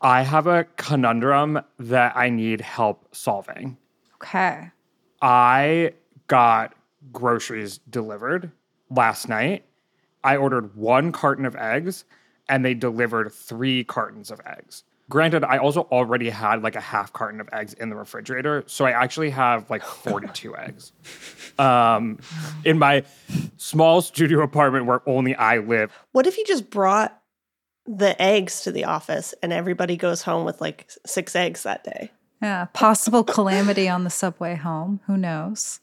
I have a conundrum that I need help solving. Okay. I got groceries delivered last night. I ordered 1 carton of eggs, and they delivered 3 cartons of eggs. Granted, I also already had like a half carton of eggs in the refrigerator, so I actually have like 42 eggs. In my small studio apartment where only I live. What if you just brought the eggs to the office and everybody goes home with like 6 eggs that day? Yeah, possible calamity on the subway home. Who knows?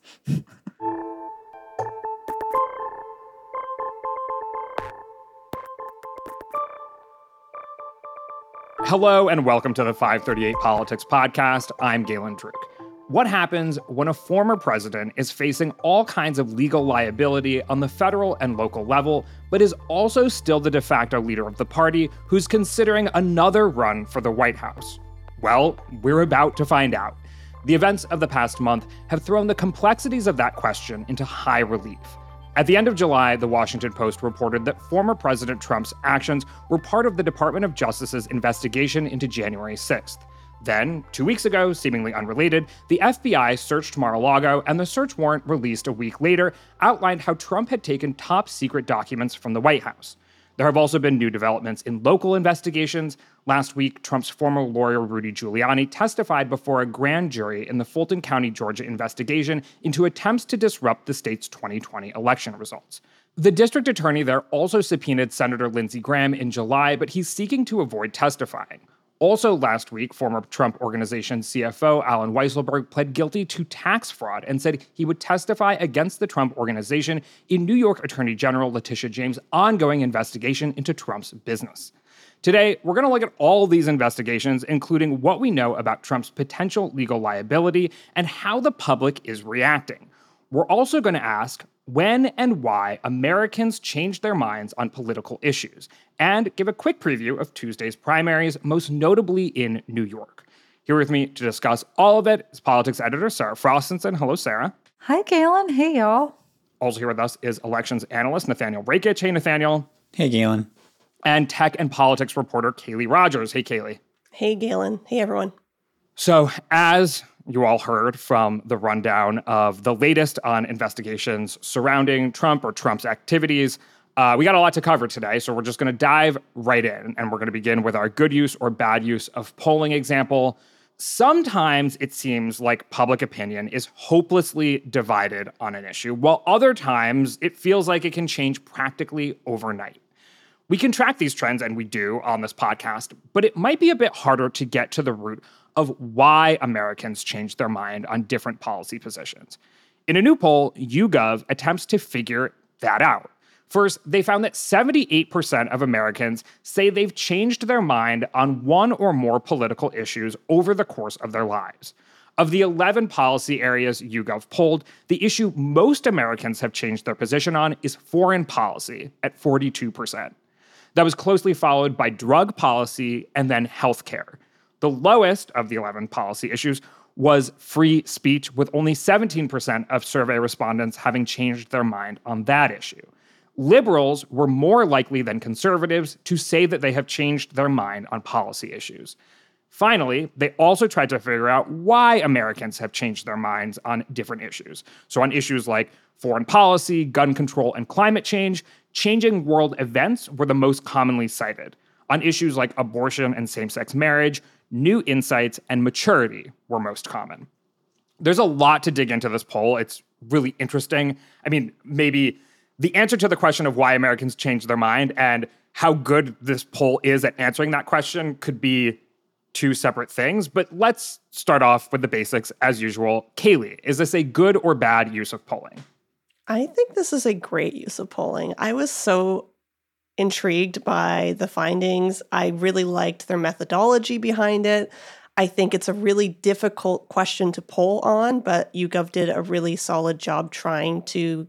Hello and welcome to the 538 Politics Podcast. I'm Galen Druk. What happens when a former president is facing all kinds of legal liability on the federal and local level, but is also still the de facto leader of the party who's considering another run for the White House? Well, we're about to find out. The events of the past month have thrown the complexities of that question into high relief. At the end of July, the Washington Post reported that former President Trump's actions were part of the Department of Justice's investigation into January 6th. Then, 2 weeks ago, seemingly unrelated, the FBI searched Mar-a-Lago, and the search warrant released a week later outlined how Trump had taken top-secret documents from the White House. There have also been new developments in local investigations. Last week, Trump's former lawyer Rudy Giuliani testified before a grand jury in the Fulton County, Georgia investigation into attempts to disrupt the state's 2020 election results. The district attorney there also subpoenaed Senator Lindsey Graham in July, but he's seeking to avoid testifying. Also last week, former Trump Organization CFO Allen Weisselberg pled guilty to tax fraud and said he would testify against the Trump Organization in New York Attorney General Letitia James' ongoing investigation into Trump's business. Today, we're going to look at all these investigations, including what we know about Trump's potential legal liability and how the public is reacting. We're also going to ask when and why Americans change their minds on political issues, and give a quick preview of Tuesday's primaries, most notably in New York. Here with me to discuss all of it is politics editor Sarah Frostenson. Hello, Sarah. Hi, Galen. Hey, y'all. Also here with us is elections analyst Nathaniel Rakich. Hey, Nathaniel. Hey, Galen. And tech and politics reporter Kaylee Rogers. Hey, Kaylee. Hey, Galen. Hey, everyone. So, as you all heard from the rundown of the latest on investigations surrounding Trump or Trump's activities, we got a lot to cover today, so we're just going to dive right in, and we're going to begin with our good use or bad use of polling example. Sometimes it seems like public opinion is hopelessly divided on an issue, while other times it feels like it can change practically overnight. We can track these trends, and we do on this podcast, but it might be a bit harder to get to the root of why Americans change their mind on different policy positions. In a new poll, YouGov attempts to figure that out. First, they found that 78% of Americans say they've changed their mind on one or more political issues over the course of their lives. Of the 11 policy areas YouGov polled, the issue most Americans have changed their position on is foreign policy at 42%. That was closely followed by drug policy and then healthcare. The lowest of the 11 policy issues was free speech, with only 17% of survey respondents having changed their mind on that issue. Liberals were more likely than conservatives to say that they have changed their mind on policy issues. Finally, they also tried to figure out why Americans have changed their minds on different issues. So on issues like foreign policy, gun control, and climate change, changing world events were the most commonly cited. On issues like abortion and same-sex marriage, new insights and maturity were most common. There's a lot to dig into this poll. It's really interesting. I mean, maybe the answer to the question of why Americans change their mind and how good this poll is at answering that question could be two separate things. But let's start off with the basics as usual. Kaylee, is this a good or bad use of polling? I think this is a great use of polling. I was so intrigued by the findings. I really liked their methodology behind it. I think it's a really difficult question to poll on, but YouGov did a really solid job trying to,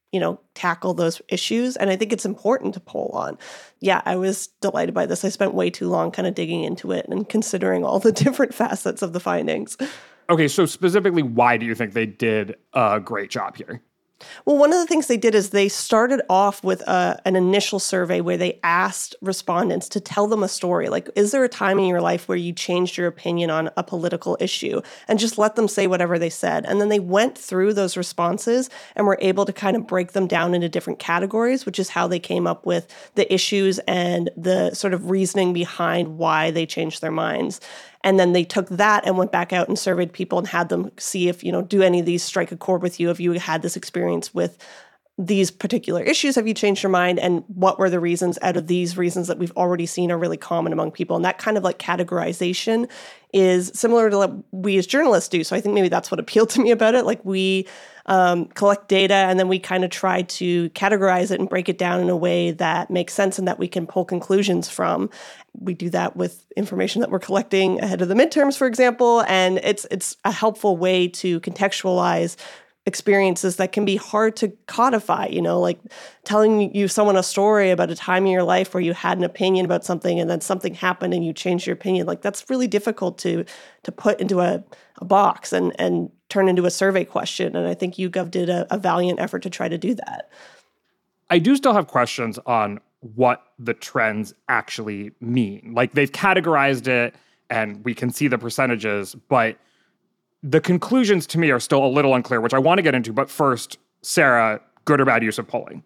tackle those issues. And I think it's important to poll on. Yeah, I was delighted by this. I spent way too long kind of digging into it and considering all the different facets of the findings. Okay, so specifically, why do you think they did a great job here? Well, one of the things they did is they started off with an initial survey where they asked respondents to tell them a story. Like, is there a time in your life where you changed your opinion on a political issue? And just let them say whatever they said. And then they went through those responses and were able to kind of break them down into different categories, which is how they came up with the issues and the sort of reasoning behind why they changed their minds. And then they took that and went back out and surveyed people and had them see if, do any of these strike a chord with you? If you had this experience with these particular issues, have you changed your mind? And what were the reasons out of these reasons that we've already seen are really common among people? And that kind of like categorization is similar to what we as journalists do. So I think maybe that's what appealed to me about it. Like we collect data and then we kind of try to categorize it and break it down in a way that makes sense and that we can pull conclusions from. We do that with information that we're collecting ahead of the midterms, for example, and it's a helpful way to contextualize experiences that can be hard to codify, like telling someone a story about a time in your life where you had an opinion about something and then something happened and you changed your opinion. Like that's really difficult to put into a box and turn into a survey question. And I think YouGov did a valiant effort to try to do that. I do still have questions on what the trends actually mean. Like they've categorized it and we can see the percentages, but the conclusions to me are still a little unclear, which I want to get into. But first, Sarah, good or bad use of polling?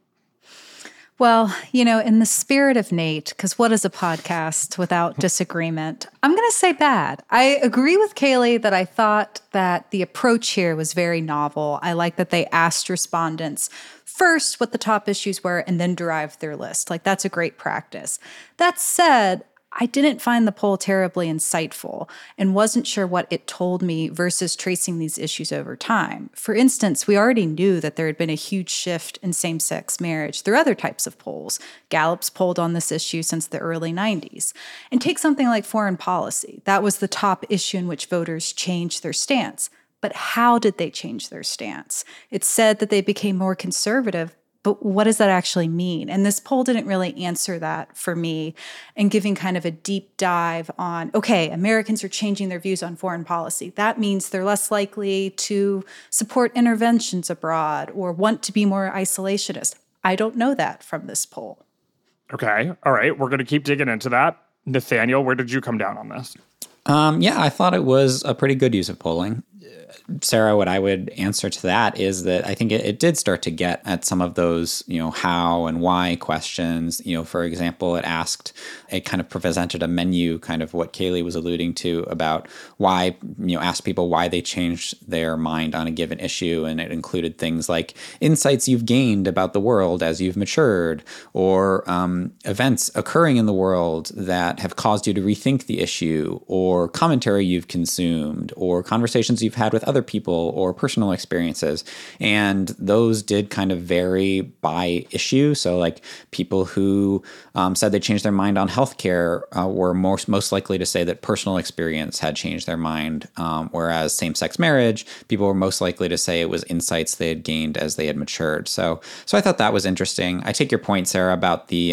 Well, in the spirit of Nate, because what is a podcast without disagreement? I'm going to say bad. I agree with Kaylee that I thought that the approach here was very novel. I like that they asked respondents first what the top issues were and then derived their list. Like, that's a great practice. That said, I didn't find the poll terribly insightful and wasn't sure what it told me versus tracing these issues over time. For instance, we already knew that there had been a huge shift in same-sex marriage through other types of polls. Gallup's polled on this issue since the early 90s. And take something like foreign policy. That was the top issue in which voters changed their stance. But how did they change their stance? It's said that they became more conservative, but what does that actually mean? And this poll didn't really answer that for me, and giving kind of a deep dive on, okay, Americans are changing their views on foreign policy. That means they're less likely to support interventions abroad or want to be more isolationist. I don't know that from this poll. Okay. All right. We're going to keep digging into that. Nathaniel, where did you come down on this? Yeah, I thought it was a pretty good use of polling. Sarah, what I would answer to that is that I think it did start to get at some of those, how and why questions. For example, it kind of presented a menu, kind of what Kaylee was alluding to about why, asked people why they changed their mind on a given issue. And it included things like insights you've gained about the world as you've matured, or events occurring in the world that have caused you to rethink the issue, or commentary you've consumed, or conversations you've had with other people, or personal experiences. And those did kind of vary by issue. So like people who said they changed their mind on healthcare were most likely to say that personal experience had changed their mind, whereas same-sex marriage, people were most likely to say it was insights they had gained as they had matured. So I thought that was interesting. I take your point, Sarah, about the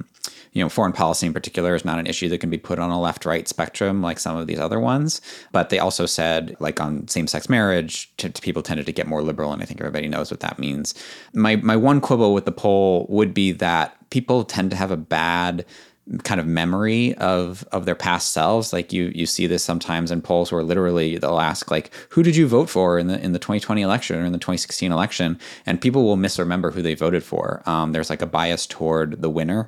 foreign policy in particular is not an issue that can be put on a left-right spectrum like some of these other ones. But they also said, like on same-sex marriage, people tended to get more liberal, and I think everybody knows what that means. My one quibble with the poll would be that people tend to have a bad kind of memory of their past selves. Like you see this sometimes in polls where literally they'll ask, like, who did you vote for in the 2020 election or in the 2016 election? And people will misremember who they voted for. There's like a bias toward the winner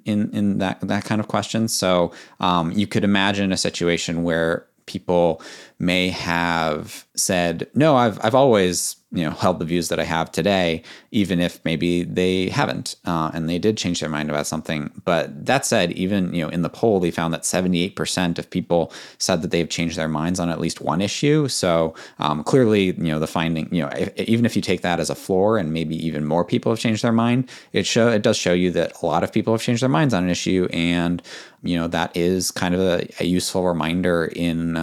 in that kind of question. So you could imagine a situation where people may have said, no, I've always held the views that I have today, even if maybe they haven't, and they did change their mind about something. But that said, even in the poll, they found that 78% of people said that they've changed their minds on at least one issue. So clearly, the finding, even if you take that as a floor, and maybe even more people have changed their mind, it does show you that a lot of people have changed their minds on an issue, and that is kind of a useful reminder in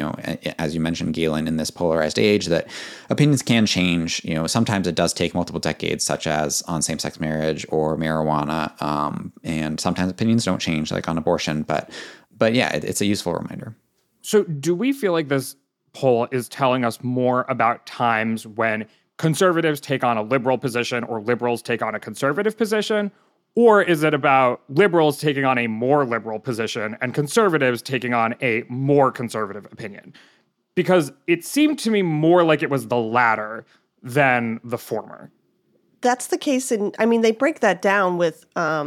as you mentioned, Galen, in this polarized age, that opinions can change. Sometimes it does take multiple decades, such as on same-sex marriage or marijuana, and sometimes opinions don't change, like on abortion. But yeah, it's a useful reminder. So do we feel like this poll is telling us more about times when conservatives take on a liberal position or liberals take on a conservative position? Or is it about liberals taking on a more liberal position and conservatives taking on a more conservative opinion? Because it seemed to me more like it was the latter than the former. That's the case they break that down with,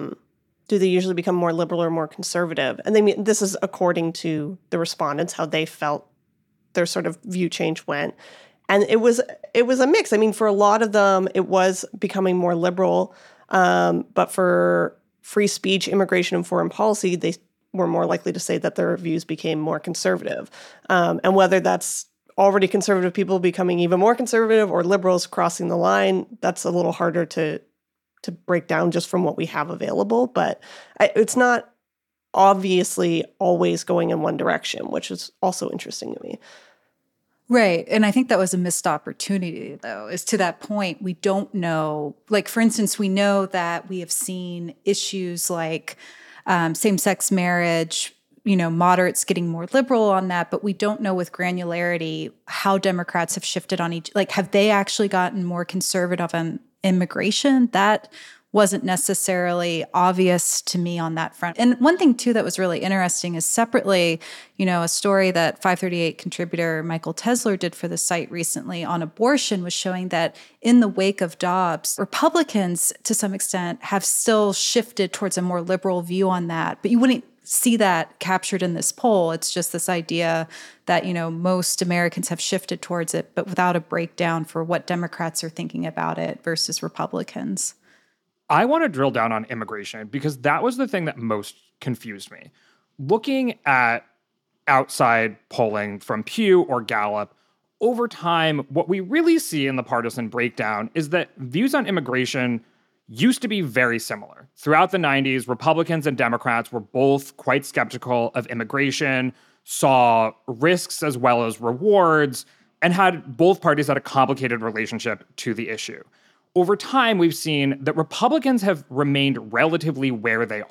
do they usually become more liberal or more conservative? And this is according to the respondents, how they felt their sort of view change went. And it was a mix. For a lot of them, it was becoming more liberal. But for free speech, immigration, and foreign policy, they were more likely to say that their views became more conservative. And whether that's already conservative people becoming even more conservative or liberals crossing the line, that's a little harder to break down just from what we have available. But it's not obviously always going in one direction, which is also interesting to me. Right. And I think that was a missed opportunity, though, is to that point, we don't know. Like, for instance, we know that we have seen issues like same-sex marriage, moderates getting more liberal on that, but we don't know with granularity how Democrats have shifted on each. Like, have they actually gotten more conservative on immigration? That wasn't necessarily obvious to me on that front. And one thing, too, that was really interesting is separately, a story that 538 contributor Michael Tesler did for the site recently on abortion was showing that in the wake of Dobbs, Republicans, to some extent, have still shifted towards a more liberal view on that. But you wouldn't see that captured in this poll. It's just this idea that, most Americans have shifted towards it, but without a breakdown for what Democrats are thinking about it versus Republicans. I want to drill down on immigration because that was the thing that most confused me. Looking at outside polling from Pew or Gallup, over time, what we really see in the partisan breakdown is that views on immigration used to be very similar. Throughout the 90s, Republicans and Democrats were both quite skeptical of immigration, saw risks as well as rewards, and both parties had a complicated relationship to the issue. Over time, we've seen that Republicans have remained relatively where they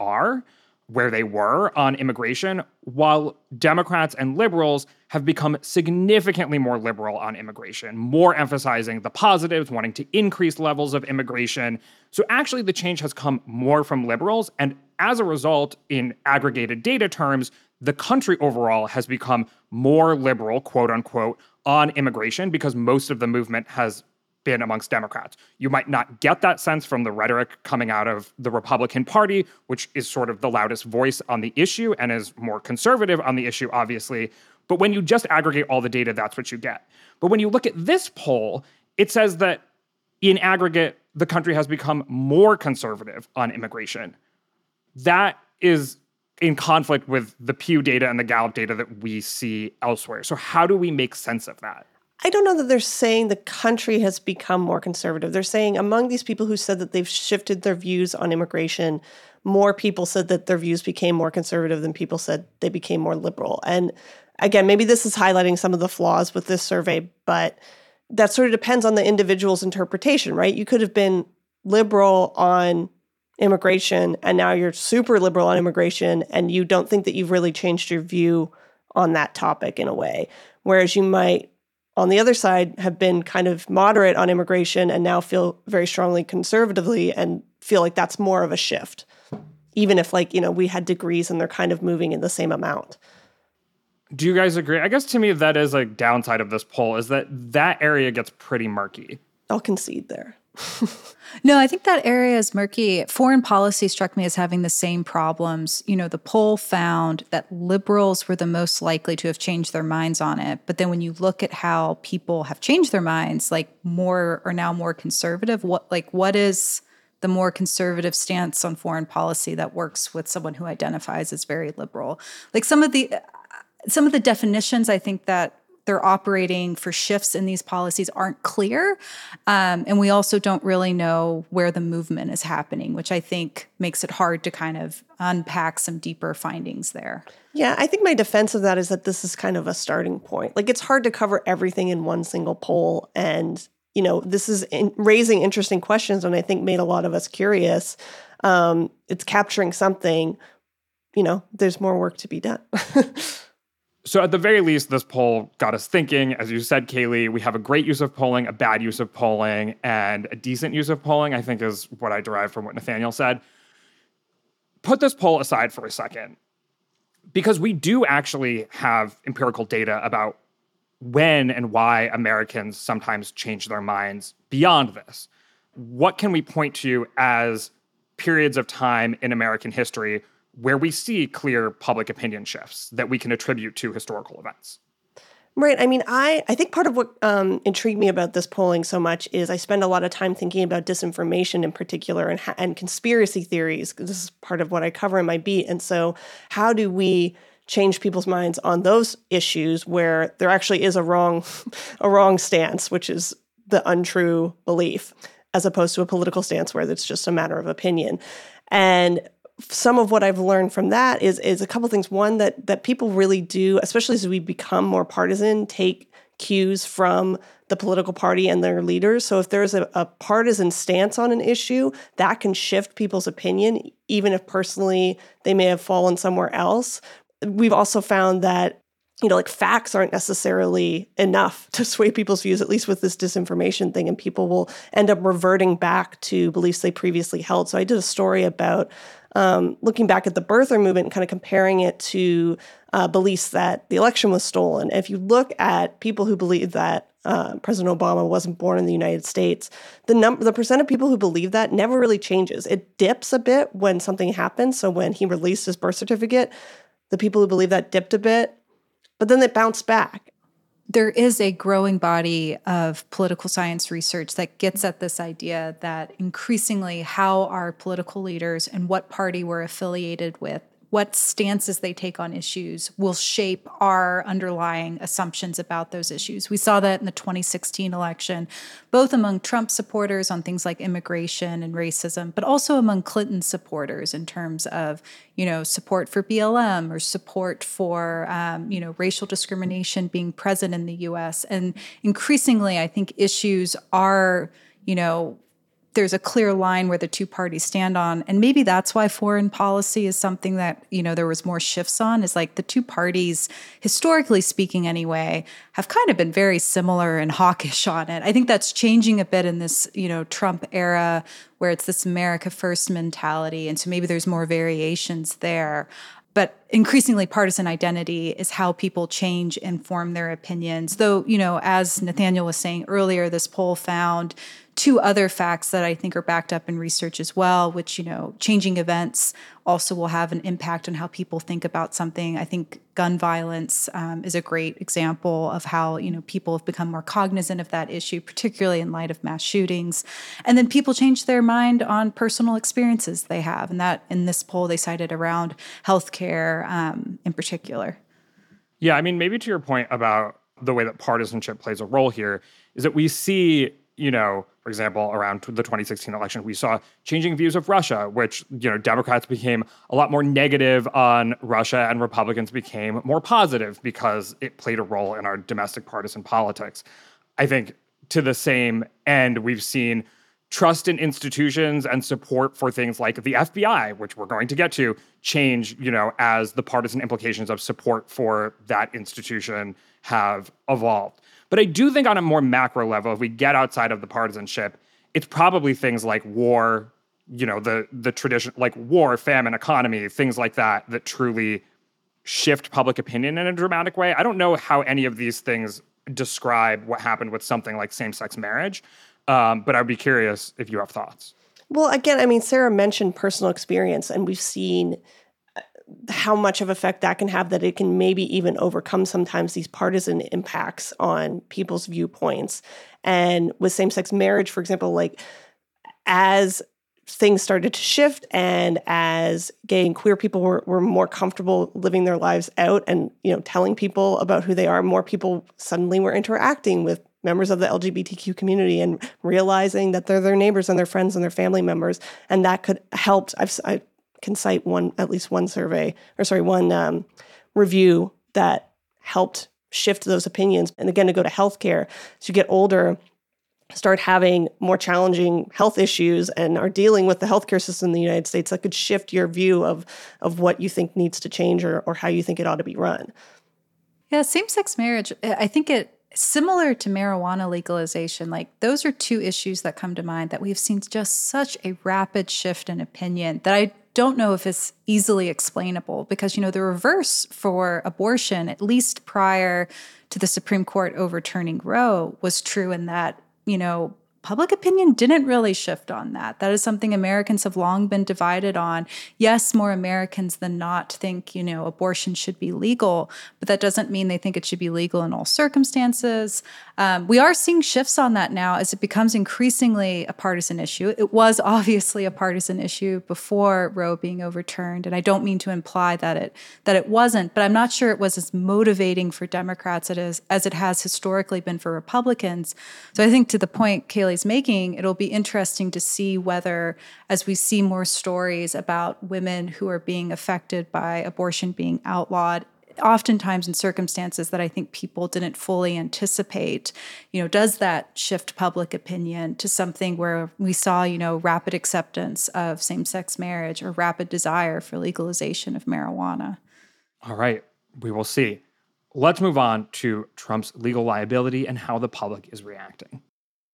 were on immigration, while Democrats and liberals have become significantly more liberal on immigration, more emphasizing the positives, wanting to increase levels of immigration. So actually, the change has come more from liberals. And as a result, in aggregated data terms, the country overall has become more liberal, quote unquote, on immigration because most of the movement has been amongst Democrats. You might not get that sense from the rhetoric coming out of the Republican Party, which is sort of the loudest voice on the issue and is more conservative on the issue, obviously. But when you just aggregate all the data, that's what you get. But when you look at this poll, it says that in aggregate, the country has become more conservative on immigration. That is in conflict with the Pew data and the Gallup data that we see elsewhere. So how do we make sense of that? I don't know that they're saying the country has become more conservative. They're saying among these people who said that they've shifted their views on immigration, more people said that their views became more conservative than people said they became more liberal. And again, maybe this is highlighting some of the flaws with this survey, but that sort of depends on the individual's interpretation, right? You could have been liberal on immigration and now you're super liberal on immigration and you don't think that you've really changed your view on that topic in a way. Whereas you might, on the other side, have been kind of moderate on immigration and now feel very strongly conservatively and feel like that's more of a shift, even if we had degrees and they're kind of moving in the same amount. Do you guys agree? I guess to me, that is a downside of this poll is that area gets pretty murky. I'll concede there. No, I think that area is murky. Foreign policy struck me as having the same problems. The poll found that liberals were the most likely to have changed their minds on it. But then when you look at how people have changed their minds, more are now more conservative. What is the more conservative stance on foreign policy that works with someone who identifies as very liberal? Some of the definitions, I think that they're operating for shifts in these policies aren't clear. And we also don't really know where the movement is happening, which I think makes it hard to kind of unpack some deeper findings there. Yeah, I think my defense of that is that this is kind of a starting point. It's hard to cover everything in one single poll. And, this is raising interesting questions and I think made a lot of us curious. It's capturing something, there's more work to be done. So at the very least, this poll got us thinking. As you said, Kaylee, we have a great use of polling, a bad use of polling, and a decent use of polling, I think is what I derived from what Nathaniel said. Put this poll aside for a second, because we do actually have empirical data about when and why Americans sometimes change their minds beyond this. What can we point to as periods of time in American history where we see clear public opinion shifts that we can attribute to historical events? Right. I mean, I think part of what intrigued me about this polling so much is I spend a lot of time thinking about disinformation in particular and conspiracy theories. This is part of what I cover in my beat. And so how do we change people's minds on those issues where there actually is a wrong stance, which is the untrue belief, as opposed to a political stance where it's just a matter of opinion? And some of what I've learned from that is a couple things. One, that people really do, especially as we become more partisan, take cues from the political party and their leaders. So if there's a partisan stance on an issue, that can shift people's opinion, even if personally they may have fallen somewhere else. We've also found that, like facts aren't necessarily enough to sway people's views, at least with this disinformation thing, and people will end up reverting back to beliefs they previously held. So I did a story about looking back at the birther movement and kind of comparing it to beliefs that the election was stolen. If you look at people who believe that President Obama wasn't born in the United States, the percent of people who believe that never really changes. It dips a bit when something happens. So when he released his birth certificate, the people who believe that dipped a bit, but then it bounced back. There is a growing body of political science research that gets at this idea that increasingly how our political leaders and what party we're affiliated with, what stances they take on issues will shape our underlying assumptions about those issues. We saw that in the 2016 election, both among Trump supporters on things like immigration and racism, but also among Clinton supporters in terms of, support for BLM or support for, racial discrimination being present in the U.S. And increasingly, I think issues are, there's a clear line where the two parties stand on. And maybe that's why foreign policy is something that, there was more shifts on, is like the two parties, historically speaking anyway, have kind of been very similar and hawkish on it. I think that's changing a bit in this, Trump era where it's this America First mentality. And so maybe there's more variations there. But increasingly, partisan identity is how people change and form their opinions. Though, as Nathaniel was saying earlier, this poll found two other facts that I think are backed up in research as well, which, changing events also will have an impact on how people think about something. I think gun violence is a great example of how, people have become more cognizant of that issue, particularly in light of mass shootings. And then people change their mind on personal experiences they have. And that in this poll, they cited around healthcare in particular. Yeah, I mean, maybe to your point about the way that partisanship plays a role here is that we see, for example, around the 2016 election, we saw changing views of Russia, which, Democrats became a lot more negative on Russia and Republicans became more positive because it played a role in our domestic partisan politics. I think to the same end, we've seen trust in institutions and support for things like the FBI, which we're going to get to, change, as the partisan implications of support for that institution have evolved. But I do think on a more macro level, if we get outside of the partisanship, it's probably things like war, the tradition, like war, famine, economy, things like that truly shift public opinion in a dramatic way. I don't know how any of these things describe what happened with something like same-sex marriage, but I'd be curious if you have thoughts. Well, again, Sarah mentioned personal experience, and we've seen how much of effect that can have, that it can maybe even overcome sometimes these partisan impacts on people's viewpoints. And with same-sex marriage, for example, like as things started to shift and as gay and queer people were more comfortable living their lives out and, telling people about who they are, more people suddenly were interacting with members of the LGBTQ community and realizing that they're their neighbors and their friends and their family members. And that could help. I can cite one review that helped shift those opinions. And again, to go to healthcare, as you get older, start having more challenging health issues and are dealing with the healthcare system in the United States, that could shift your view of what you think needs to change or how you think it ought to be run. Yeah, same-sex marriage, I think it similar to marijuana legalization, like those are two issues that come to mind that we've seen just such a rapid shift in opinion that I don't know if it's easily explainable because, the reverse for abortion, at least prior to the Supreme Court overturning Roe, was true in that, public opinion didn't really shift on that. That is something Americans have long been divided on. Yes, more Americans than not think, abortion should be legal, but that doesn't mean they think it should be legal in all circumstances. We are seeing shifts on that now as it becomes increasingly a partisan issue. It was obviously a partisan issue before Roe being overturned, and I don't mean to imply that it wasn't, but I'm not sure it was as motivating for Democrats as it has historically been for Republicans. So I think to the point Kaylee's making, it'll be interesting to see whether, as we see more stories about women who are being affected by abortion being outlawed, oftentimes in circumstances that I think people didn't fully anticipate, does that shift public opinion to something where we saw, rapid acceptance of same-sex marriage or rapid desire for legalization of marijuana? All right, we will see. Let's move on to Trump's legal liability and how the public is reacting.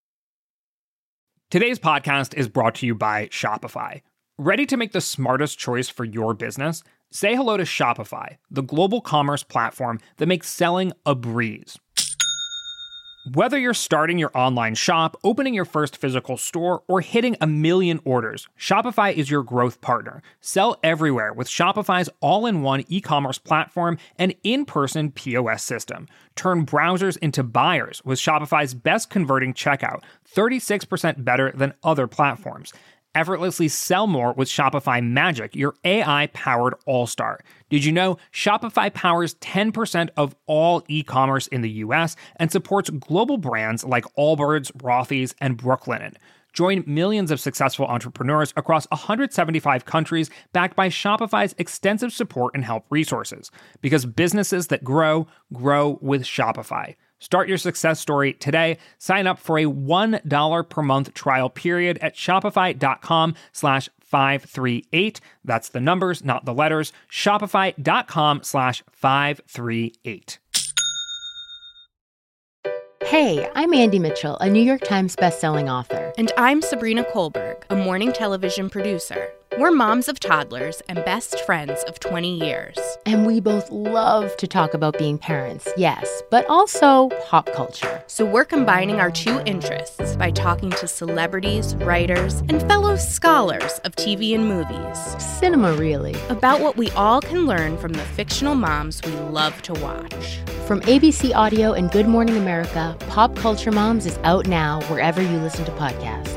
Today's podcast is brought to you by Shopify. Ready to make the smartest choice for your business? Say hello to Shopify, the global commerce platform that makes selling a breeze. Whether you're starting your online shop, opening your first physical store, or hitting 1 million orders, Shopify is your growth partner. Sell everywhere with Shopify's all-in-one e-commerce platform and in-person POS system. Turn browsers into buyers with Shopify's best converting checkout, 36% better than other platforms. Effortlessly sell more with Shopify Magic, your AI-powered all-star. Did you know Shopify powers 10% of all e-commerce in the U.S. and supports global brands like Allbirds, Rothy's, and Brooklinen? Join millions of successful entrepreneurs across 175 countries backed by Shopify's extensive support and help resources. Because businesses that grow, grow with Shopify. Start your success story today. Sign up for a $1 per month trial period at shopify.com/538. That's the numbers, not the letters. Shopify.com/538. Hey, I'm Andy Mitchell, a New York Times bestselling author. And I'm Sabrina Kohlberg, a morning television producer. We're moms of toddlers and best friends of 20 years. And we both love to talk about being parents, yes, but also pop culture. So we're combining our two interests by talking to celebrities, writers, and fellow scholars of TV and movies. Cinema, really. About what we all can learn from the fictional moms we love to watch. From ABC Audio and Good Morning America, Pop Culture Moms is out now wherever you listen to podcasts.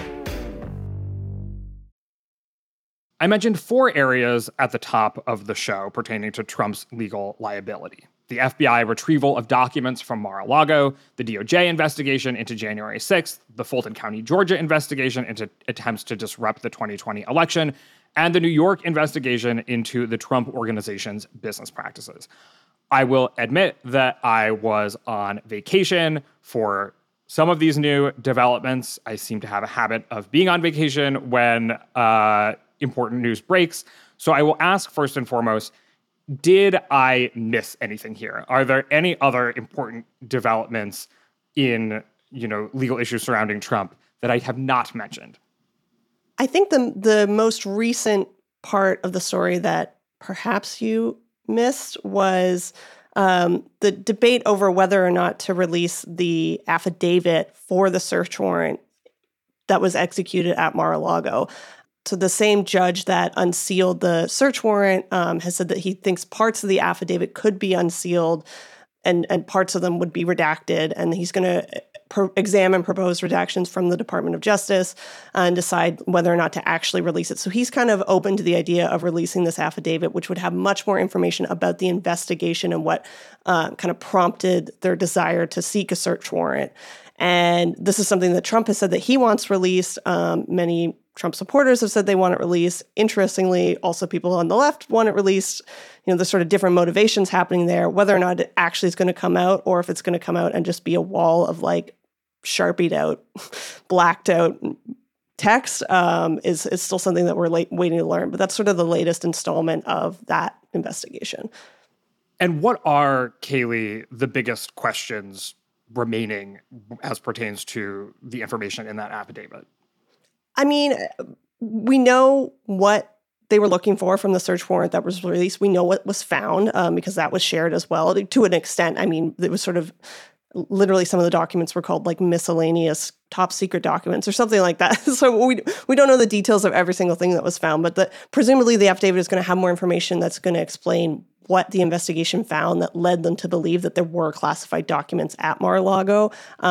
I mentioned 4 areas at the top of the show pertaining to Trump's legal liability. The FBI retrieval of documents from Mar-a-Lago, the DOJ investigation into January 6th, the Fulton County, Georgia investigation into attempts to disrupt the 2020 election, and the New York investigation into the Trump Organization's business practices. I will admit that I was on vacation for some of these new developments. I seem to have a habit of being on vacation when important news breaks. So I will ask first and foremost, did I miss anything here? Are there any other important developments in, legal issues surrounding Trump that I have not mentioned? I think the most recent part of the story that perhaps you missed was the debate over whether or not to release the affidavit for the search warrant that was executed at Mar-a-Lago. So the same judge that unsealed the search warrant has said that he thinks parts of the affidavit could be unsealed and parts of them would be redacted. And he's going to examine proposed redactions from the Department of Justice and decide whether or not to actually release it. So he's kind of open to the idea of releasing this affidavit, which would have much more information about the investigation and what kind of prompted their desire to seek a search warrant. And this is something that Trump has said that he wants released. Many Trump supporters have said they want it released. Interestingly, also people on the left want it released. There's sort of different motivations happening there, whether or not it actually is going to come out or if it's going to come out and just be a wall of Sharpied out, blacked out text is still something that we're waiting to learn. But that's sort of the latest installment of that investigation. And what are, Kayleigh, the biggest questions remaining as pertains to the information in that affidavit? I mean, we know what they were looking for from the search warrant that was released. We know what was found because that was shared as well to an extent. I mean, it was sort of literally some of the documents were called like miscellaneous top secret documents or something like that. So we don't know the details of every single thing that was found, but presumably the affidavit is going to have more information that's going to explain what the investigation found that led them to believe that there were classified documents at Mar-a-Lago,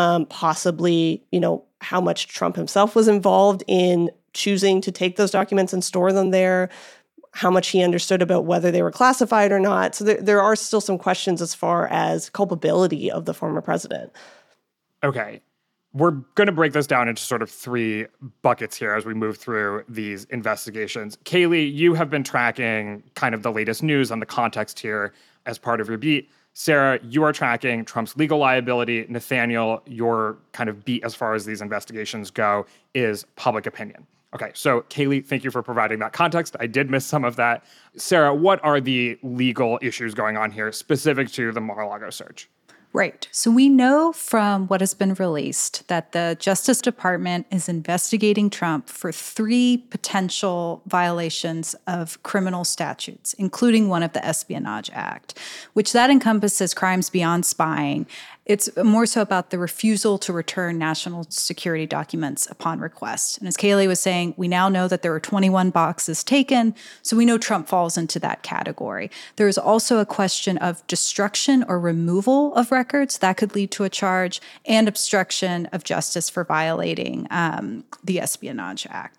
possibly, how much Trump himself was involved in choosing to take those documents and store them there, how much he understood about whether they were classified or not. So there are still some questions as far as culpability of the former president. Okay. We're going to break this down into sort of three buckets here as we move through these investigations. Kayleigh, you have been tracking kind of the latest news on the context here as part of your beat. Sarah, you are tracking Trump's legal liability. Nathaniel, your kind of beat as far as these investigations go is public opinion. Okay, so Kayleigh, thank you for providing that context. I did miss some of that. Sarah, what are the legal issues going on here specific to the Mar-a-Lago search? Right. So we know from what has been released that the Justice Department is investigating Trump for 3 potential violations of criminal statutes, including one of the Espionage Act, which that encompasses crimes beyond spying. It's more so about the refusal to return national security documents upon request. And as Kayleigh was saying, we now know that there were 21 boxes taken, so we know Trump falls into that category. There is also a question of destruction or removal of records that could lead to a charge, and obstruction of justice for violating the Espionage Act.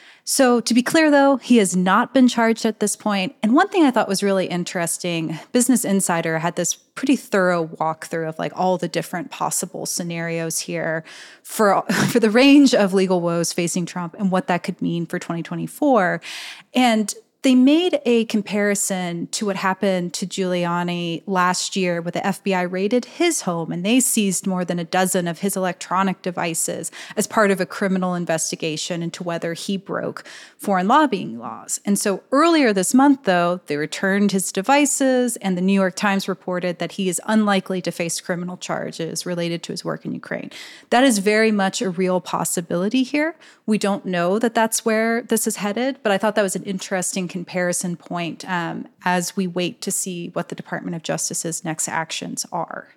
So to be clear, though, he has not been charged at this point. And one thing I thought was really interesting, Business Insider had this pretty thorough walkthrough of like all the different possible scenarios here for the range of legal woes facing Trump and what that could mean for 2024. And they made a comparison to what happened to Giuliani last year, where the FBI raided his home and they seized more than a dozen of his electronic devices as part of a criminal investigation into whether he broke foreign lobbying laws. And so earlier this month, though, they returned his devices, and the New York Times reported that he is unlikely to face criminal charges related to his work in Ukraine. That is very much a real possibility here. We don't know that that's where this is headed, but I thought that was an interesting comparison point as we wait to see what the Department of Justice's next actions are.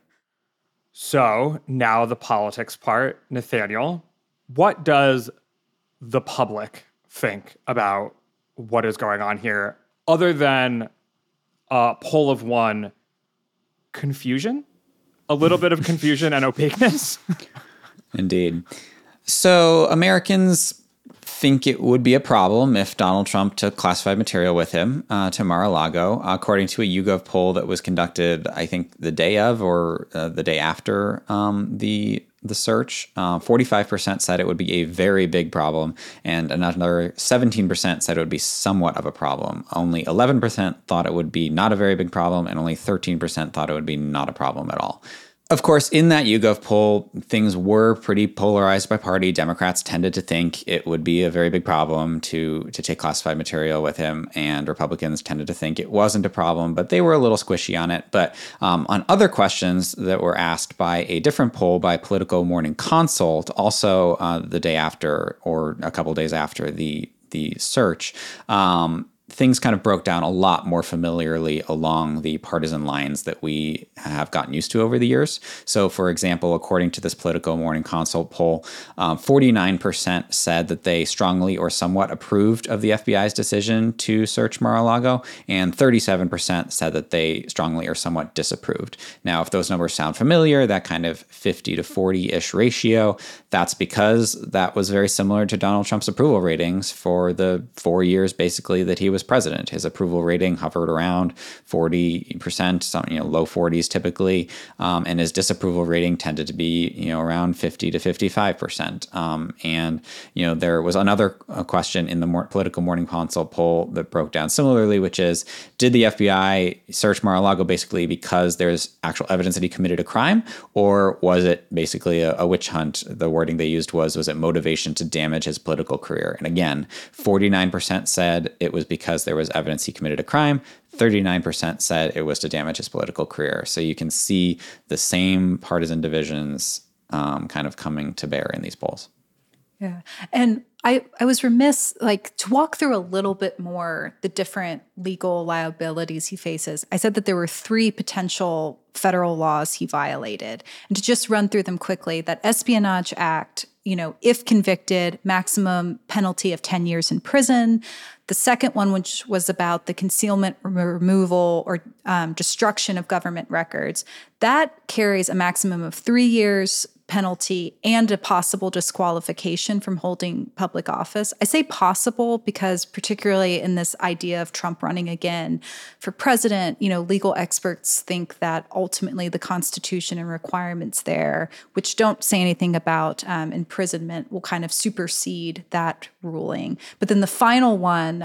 So now the politics part. Nathaniel, what does the public think about what is going on here, other than a poll of one, confusion? A little bit of confusion and opaqueness? Indeed. So Americans think it would be a problem if Donald Trump took classified material with him to Mar-a-Lago. According to a YouGov poll that was conducted, I think, the day of or the day after the search, 45% said it would be a very big problem, and another 17% said it would be somewhat of a problem. Only 11% thought it would be not a very big problem, and only 13% thought it would be not a problem at all. Of course, in that YouGov poll, things were pretty polarized by party. Democrats tended to think it would be a very big problem to take classified material with him, and Republicans tended to think it wasn't a problem, but they were a little squishy on it. But on other questions that were asked by a different poll by Politico Morning Consult, also the day after or a couple days after the search, things kind of broke down a lot more familiarly along the partisan lines that we have gotten used to over the years. So, for example, according to this Politico Morning Consult poll, 49% said that they strongly or somewhat approved of the FBI's decision to search Mar-a-Lago, and 37% said that they strongly or somewhat disapproved. Now, if those numbers sound familiar, that kind of 50 to 40-ish ratio, that's because that was very similar to Donald Trump's approval ratings for the 4 years, basically, that he was president. His approval rating hovered around 40%, low 40s typically, and his disapproval rating tended to be, around 50 to 55%. And there was another question in the Politico Morning Consult poll that broke down similarly, which is, did the FBI search Mar-a-Lago basically because there's actual evidence that he committed a crime, or was it basically a witch hunt? The wording they used was it motivation to damage his political career? And again, 49% said it was because because there was evidence he committed a crime. 39% said it was to damage his political career. So you can see the same partisan divisions kind of coming to bear in these polls. Yeah. And I was remiss, to walk through a little bit more the different legal liabilities he faces. I said that there were 3 potential federal laws he violated. And to just run through them quickly, that Espionage Act, if convicted, maximum penalty of 10 years in prison. The second one, which was about the concealment, removal, or destruction of government records, that carries a maximum of 3 years penalty and a possible disqualification from holding public office. I say possible because particularly in this idea of Trump running again for president, legal experts think that ultimately the Constitution and requirements there, which don't say anything about imprisonment, will kind of supersede that ruling. But then the final one,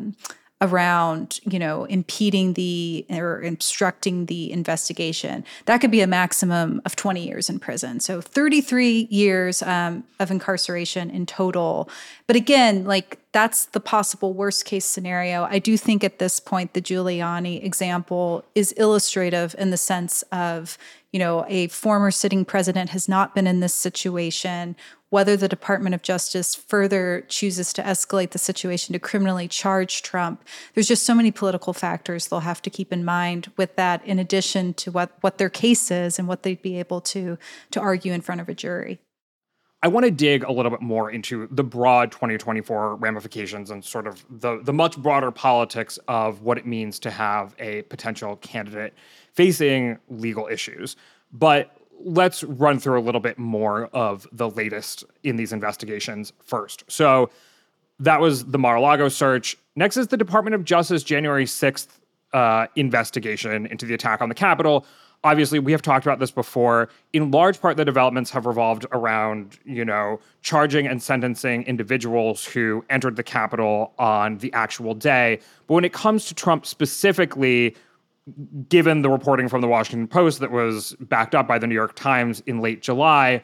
around, impeding or obstructing the investigation, that could be a maximum of 20 years in prison. So 33 years of incarceration in total. But again, that's the possible worst case scenario. I do think at this point, the Giuliani example is illustrative in the sense of, a former sitting president has not been in this situation. Whether the Department of Justice further chooses to escalate the situation to criminally charge Trump, there's just so many political factors they'll have to keep in mind with that, in addition to what their case is and what they'd be able to argue in front of a jury. I want to dig a little bit more into the broad 2024 ramifications and sort of the much broader politics of what it means to have a potential candidate facing legal issues. But let's run through a little bit more of the latest in these investigations first. So that was the Mar-a-Lago search. Next is the Department of Justice January 6th investigation into the attack on the Capitol. Obviously, we have talked about this before. In large part, the developments have revolved around, charging and sentencing individuals who entered the Capitol on the actual day. But when it comes to Trump specifically, given the reporting from the Washington Post that was backed up by the New York Times in late July,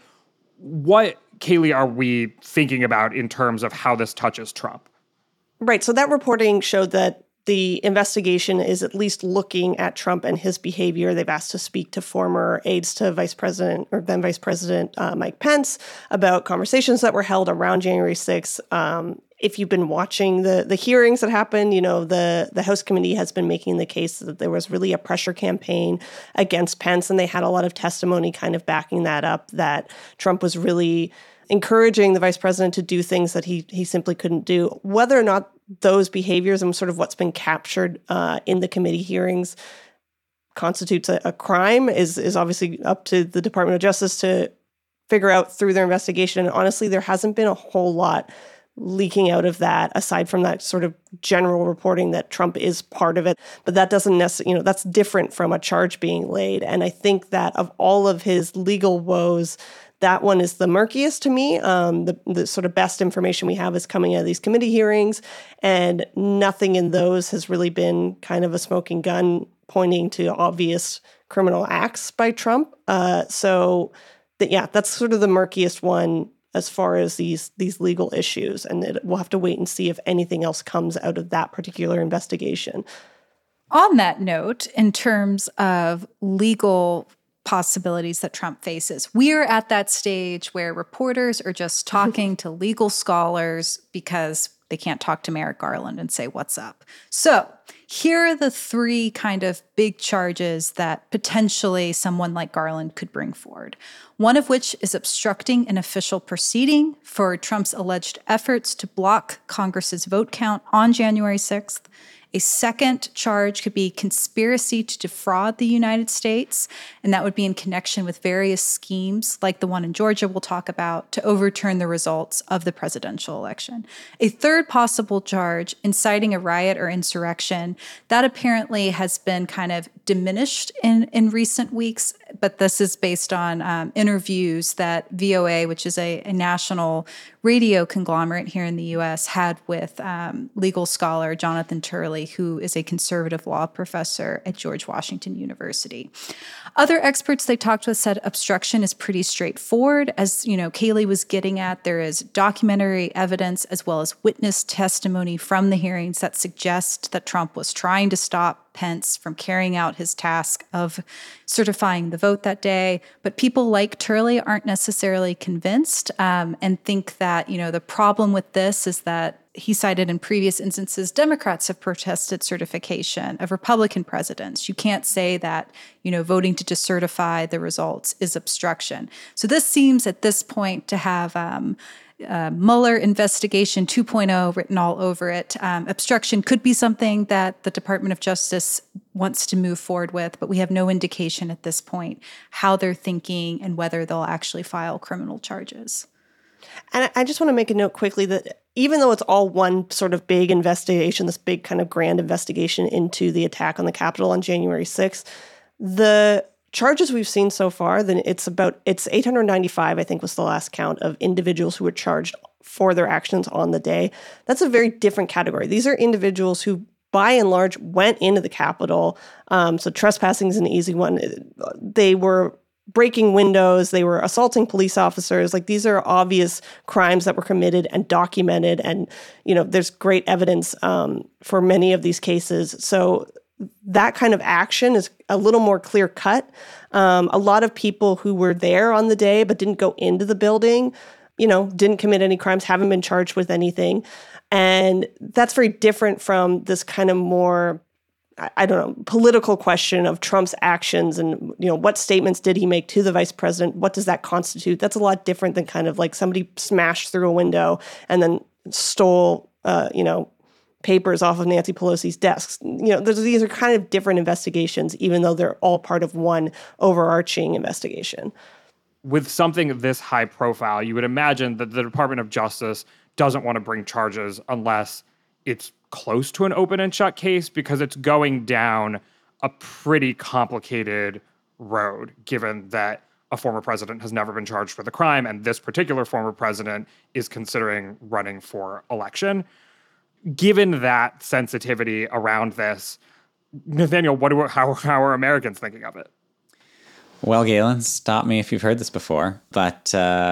what, Kaylee, are we thinking about in terms of how this touches Trump? Right. So that reporting showed that the investigation is at least looking at Trump and his behavior. They've asked to speak to former aides to Vice President or then Vice President Mike Pence about conversations that were held around January 6th. If you've been watching the hearings that happened, the House committee has been making the case that there was really a pressure campaign against Pence, and they had a lot of testimony kind of backing that up, that Trump was really encouraging the vice president to do things that he simply couldn't do. Whether or not those behaviors and sort of what's been captured in the committee hearings constitutes a crime is obviously up to the Department of Justice to figure out through their investigation. And honestly, there hasn't been a whole lot leaking out of that, aside from that sort of general reporting that Trump is part of it. But that doesn't necessarily, that's different from a charge being laid. And I think that of all of his legal woes, that one is the murkiest to me. The sort of best information we have is coming out of these committee hearings, and nothing in those has really been kind of a smoking gun pointing to obvious criminal acts by Trump. That's sort of the murkiest one as far as these legal issues. And we'll have to wait and see if anything else comes out of that particular investigation. On that note, in terms of legal possibilities that Trump faces, we're at that stage where reporters are just talking to legal scholars because they can't talk to Merrick Garland and say, what's up? So here are the 3 kind of big charges that potentially someone like Garland could bring forward. One of which is obstructing an official proceeding for Trump's alleged efforts to block Congress's vote count on January 6th. A second charge could be conspiracy to defraud the United States, and that would be in connection with various schemes like the one in Georgia we'll talk about to overturn the results of the presidential election. A third possible charge, inciting a riot or insurrection, that apparently has been kind of diminished in recent weeks. but this is based on interviews that VOA, which is a national radio conglomerate here in the U.S., had with legal scholar Jonathan Turley, who is a conservative law professor at George Washington University. Other experts they talked with said obstruction is pretty straightforward. As Kayleigh was getting at, there is documentary evidence as well as witness testimony from the hearings that suggest that Trump was trying to stop Pence from carrying out his task of certifying the vote that day. But people like Turley aren't necessarily convinced and think that, the problem with this is that he cited in previous instances, Democrats have protested certification of Republican presidents. You can't say that, voting to decertify the results is obstruction. So this seems at this point to have Mueller investigation 2.0 written all over it. Obstruction could be something that the Department of Justice wants to move forward with, but we have no indication at this point how they're thinking and whether they'll actually file criminal charges. And I just want to make a note quickly that even though it's all one sort of big investigation, this big kind of grand investigation into the attack on the Capitol on January 6th, the charges we've seen so far, then it's 895, I think was the last count of individuals who were charged for their actions on the day. That's a very different category. These are individuals who, by and large, went into the Capitol. So trespassing is an easy one. They were breaking windows, they were assaulting police officers. Like, these are obvious crimes that were committed and documented. And, there's great evidence for many of these cases. So that kind of action is a little more clear cut. A lot of people who were there on the day but didn't go into the building, didn't commit any crimes, haven't been charged with anything. And that's very different from this kind of more, political question of Trump's actions and, what statements did he make to the vice president? What does that constitute? That's a lot different than kind of like somebody smashed through a window and then stole, papers off of Nancy Pelosi's desks. These are kind of different investigations, even though they're all part of one overarching investigation. With something this high profile, you would imagine that the Department of Justice doesn't want to bring charges unless it's close to an open and shut case, because it's going down a pretty complicated road, given that a former president has never been charged with a crime, and this particular former president is considering running for election. Given that sensitivity around this, Nathaniel, how are Americans thinking of it? Well, Galen, stop me if you've heard this before, but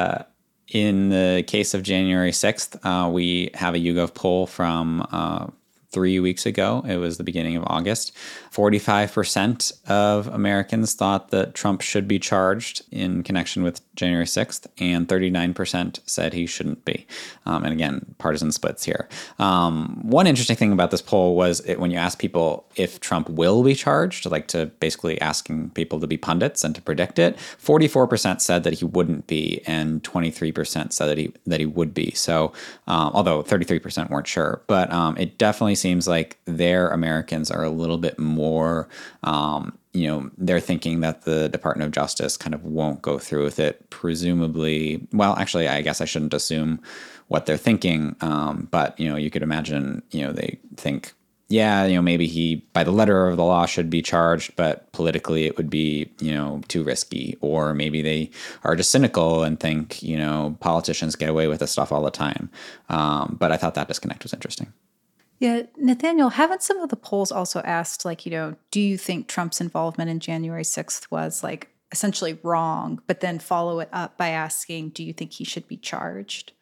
in the case of January 6th, we have a YouGov poll from 3 weeks ago. It was the beginning of August. 45% of Americans thought that Trump should be charged in connection with January 6th, and 39% said he shouldn't be. And again, partisan splits here. One interesting thing about this poll was when you ask people if Trump will be charged, like to basically asking people to be pundits and to predict it, 44% said that he wouldn't be, and 23% said that he would be. So, although 33% weren't sure, but it definitely seems like their Americans are a little bit more, they're thinking that the Department of Justice kind of won't go through with it, presumably. Well, actually, I guess I shouldn't assume what they're thinking, but, you could imagine, they think, maybe he, by the letter of the law, should be charged, but politically it would be, too risky. Or maybe they are just cynical and think, politicians get away with this stuff all the time. But I thought that disconnect was interesting. Yeah, Nathaniel, haven't some of the polls also asked, do you think Trump's involvement in January 6th was, essentially wrong, but then follow it up by asking, do you think he should be charged?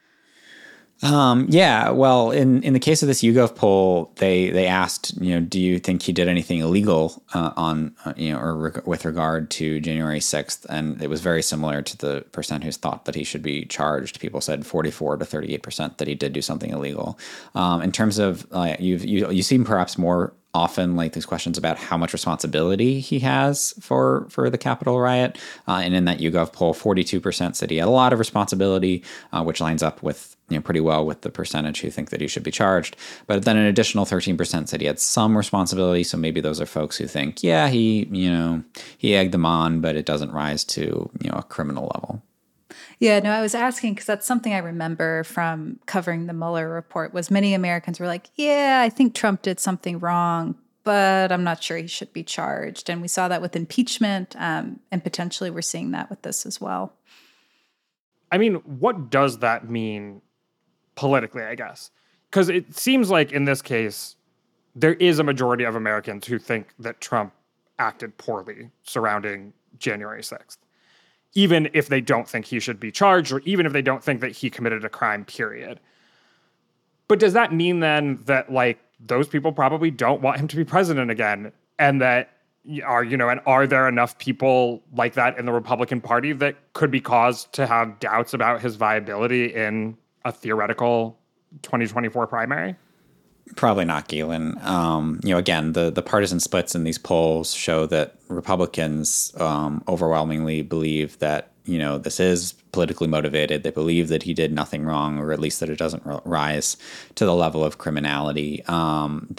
Well, in the case of this YouGov poll, they asked, do you think he did anything illegal with regard to January 6th? And it was very similar to the percent who thought that he should be charged. People said 44 to 38% that he did do something illegal. In terms of, you seem perhaps more often these questions about how much responsibility he has for the Capitol riot. And in that YouGov poll, 42% said he had a lot of responsibility, which lines up with pretty well with the percentage who think that he should be charged. But then an additional 13% said he had some responsibility. So maybe those are folks who think, he egged them on, but it doesn't rise to, a criminal level. Yeah, no, I was asking because that's something I remember from covering the Mueller report was many Americans were like, I think Trump did something wrong, but I'm not sure he should be charged. And we saw that with impeachment, and potentially we're seeing that with this as well. I mean, what does that mean politically, I guess? Because it seems like in this case, there is a majority of Americans who think that Trump acted poorly surrounding January 6th, even if they don't think he should be charged or even if they don't think that he committed a crime, period. But does that mean then that, like, those people probably don't want him to be president again? And that are there enough people like that in the Republican Party that could be cause to have doubts about his viability in a theoretical 2024 primary? Probably not, Galen. Again, the partisan splits in these polls show that Republicans overwhelmingly believe that, this is politically motivated. They believe that he did nothing wrong, or at least that it doesn't rise to the level of criminality. According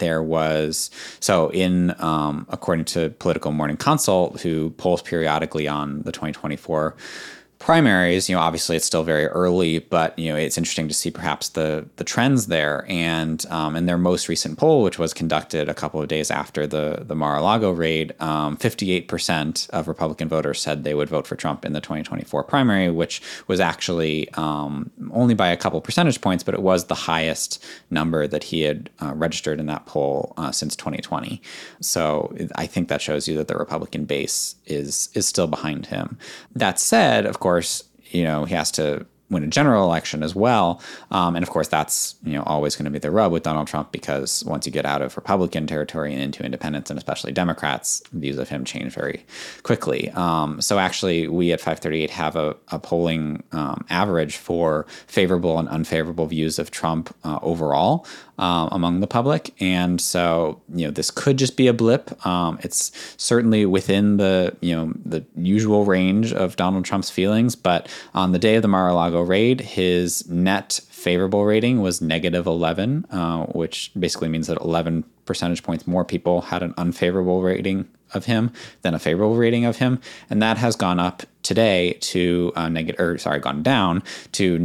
to Political Morning Consult, who polls periodically on the 2024 primaries, obviously it's still very early, but it's interesting to see perhaps the trends there. And in their most recent poll, which was conducted a couple of days after the Mar-a-Lago raid, 58% of Republican voters said they would vote for Trump in the 2024 primary, which was actually only by a couple percentage points, but it was the highest number that he had registered in that poll since 2020. So I think that shows you that the Republican base is still behind him. That said, of course, he has to win a general election as well. And of course, that's, always going to be the rub with Donald Trump, because once you get out of Republican territory and into independents and especially Democrats, views of him change very quickly. So actually, we at 538 have a polling average for favorable and unfavorable views of Trump overall among the public. And so, this could just be a blip. It's certainly within the usual range of Donald Trump's feelings. But on the day of the Mar-a-Lago raid, his net favorable rating was -11, which basically means that 11 percentage points more people had an unfavorable rating of him than a favorable rating of him. And that has gone up today to gone down to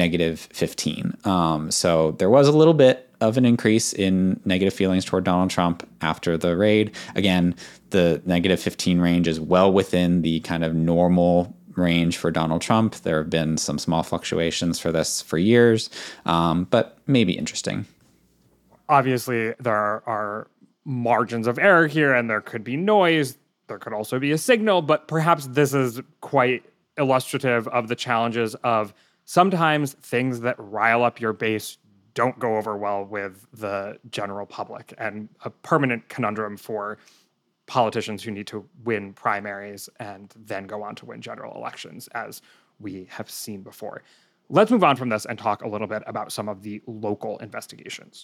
-15. So there was a little bit of an increase in negative feelings toward Donald Trump after the raid. Again, the -15 range is well within the kind of normal range for Donald Trump. There have been some small fluctuations for this for years, but maybe interesting. Obviously, there are margins of error here, and there could be noise. There could also be a signal, but perhaps this is quite illustrative of the challenges of sometimes things that rile up your base don't go over well with the general public, and a permanent conundrum for politicians who need to win primaries and then go on to win general elections, as we have seen before. Let's move on from this and talk a little bit about some of the local investigations.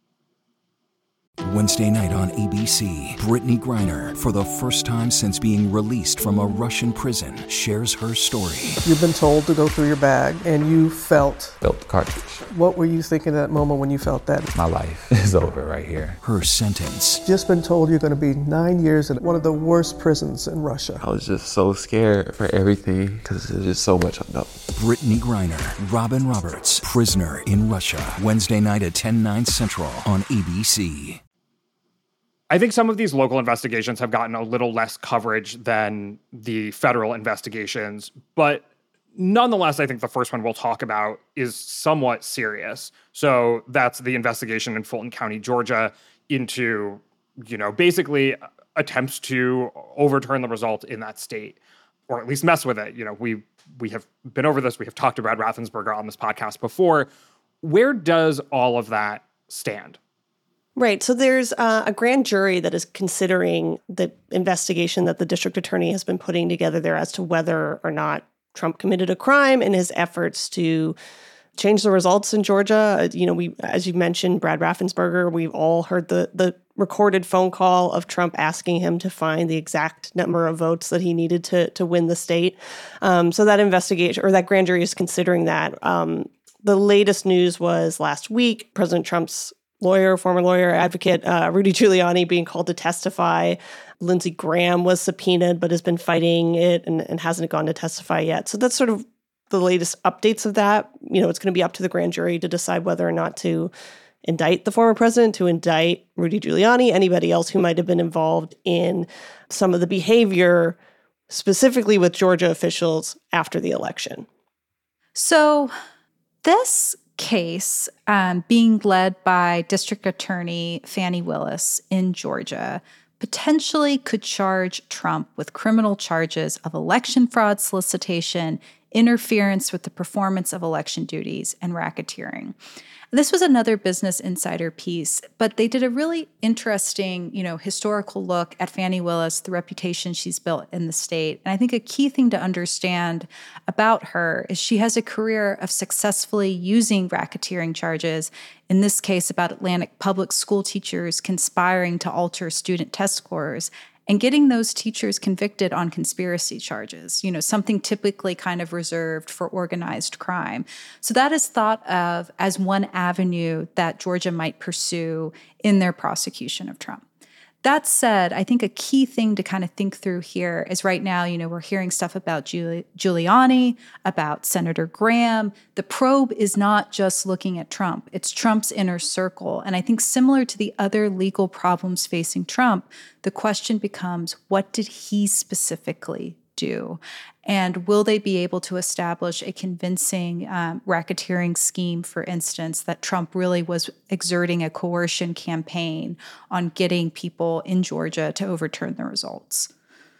Wednesday night on ABC, Brittany Griner, for the first time since being released from a Russian prison, shares her story. You've been told to go through your bag, and you felt the cartridge. What were you thinking at that moment when you felt that? My life is over right here. Her sentence. Just been told you're going to be 9 years in one of the worst prisons in Russia. I was just so scared for everything because there's just so much unknown. Brittany Griner, Robin Roberts, Prisoner in Russia. Wednesday night at 10/9 Central on ABC. I think some of these local investigations have gotten a little less coverage than the federal investigations, but nonetheless, I think the first one we'll talk about is somewhat serious. So that's the investigation in Fulton County, Georgia, into, basically attempts to overturn the result in that state, or at least mess with it. We have been over this. We have talked to Brad Raffensperger on this podcast before. Where does all of that stand? Right. So there's a grand jury that is considering the investigation that the district attorney has been putting together there as to whether or not Trump committed a crime in his efforts to change the results in Georgia. We, as you mentioned, Brad Raffensperger, we've all heard the recorded phone call of Trump asking him to find the exact number of votes that he needed to win the state. So that investigation, or that grand jury, is considering that. The latest news was last week, President Trump's former lawyer, advocate, Rudy Giuliani, being called to testify. Lindsey Graham was subpoenaed, but has been fighting it and hasn't gone to testify yet. So that's sort of the latest updates of that. It's going to be up to the grand jury to decide whether or not to indict the former president, to indict Rudy Giuliani, anybody else who might have been involved in some of the behavior, specifically with Georgia officials after the election. So this case, being led by District Attorney Fani Willis in Georgia, potentially could charge Trump with criminal charges of election fraud solicitation, interference with the performance of election duties, and racketeering. This was another Business Insider piece, but they did a really interesting, historical look at Fani Willis, the reputation she's built in the state. And I think a key thing to understand about her is she has a career of successfully using racketeering charges, in this case about Atlantic public school teachers conspiring to alter student test scores, and getting those teachers convicted on conspiracy charges, something typically kind of reserved for organized crime. So that is thought of as one avenue that Georgia might pursue in their prosecution of Trump. That said, I think a key thing to kind of think through here is right now, we're hearing stuff about Giuliani, about Senator Graham. The probe is not just looking at Trump. It's Trump's inner circle. And I think similar to the other legal problems facing Trump, the question becomes, what did he specifically do? And will they be able to establish a convincing racketeering scheme, for instance, that Trump really was exerting a coercion campaign on getting people in Georgia to overturn the results?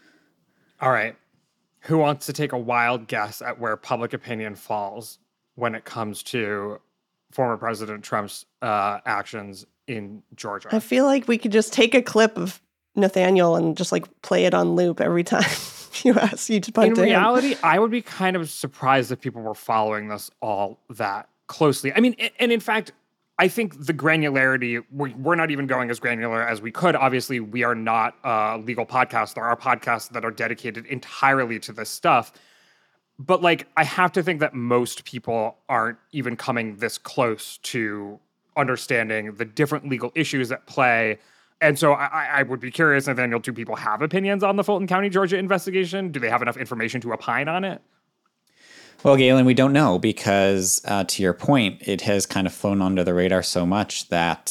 All right. Who wants to take a wild guess at where public opinion falls when it comes to former President Trump's actions in Georgia? I feel like we could just take a clip of Nathaniel and just play it on loop every time. You just punt to him. In reality, I would be kind of surprised if people were following this all that closely. I mean, and in fact, I think the granularity, we're not even going as granular as we could. Obviously, we are not a legal podcast. There are podcasts that are dedicated entirely to this stuff. But I have to think that most people aren't even coming this close to understanding the different legal issues at play. And so I would be curious, Nathaniel, do people have opinions on the Fulton County, Georgia investigation? Do they have enough information to opine on it? Well, Galen, we don't know because, to your point, it has kind of flown under the radar so much that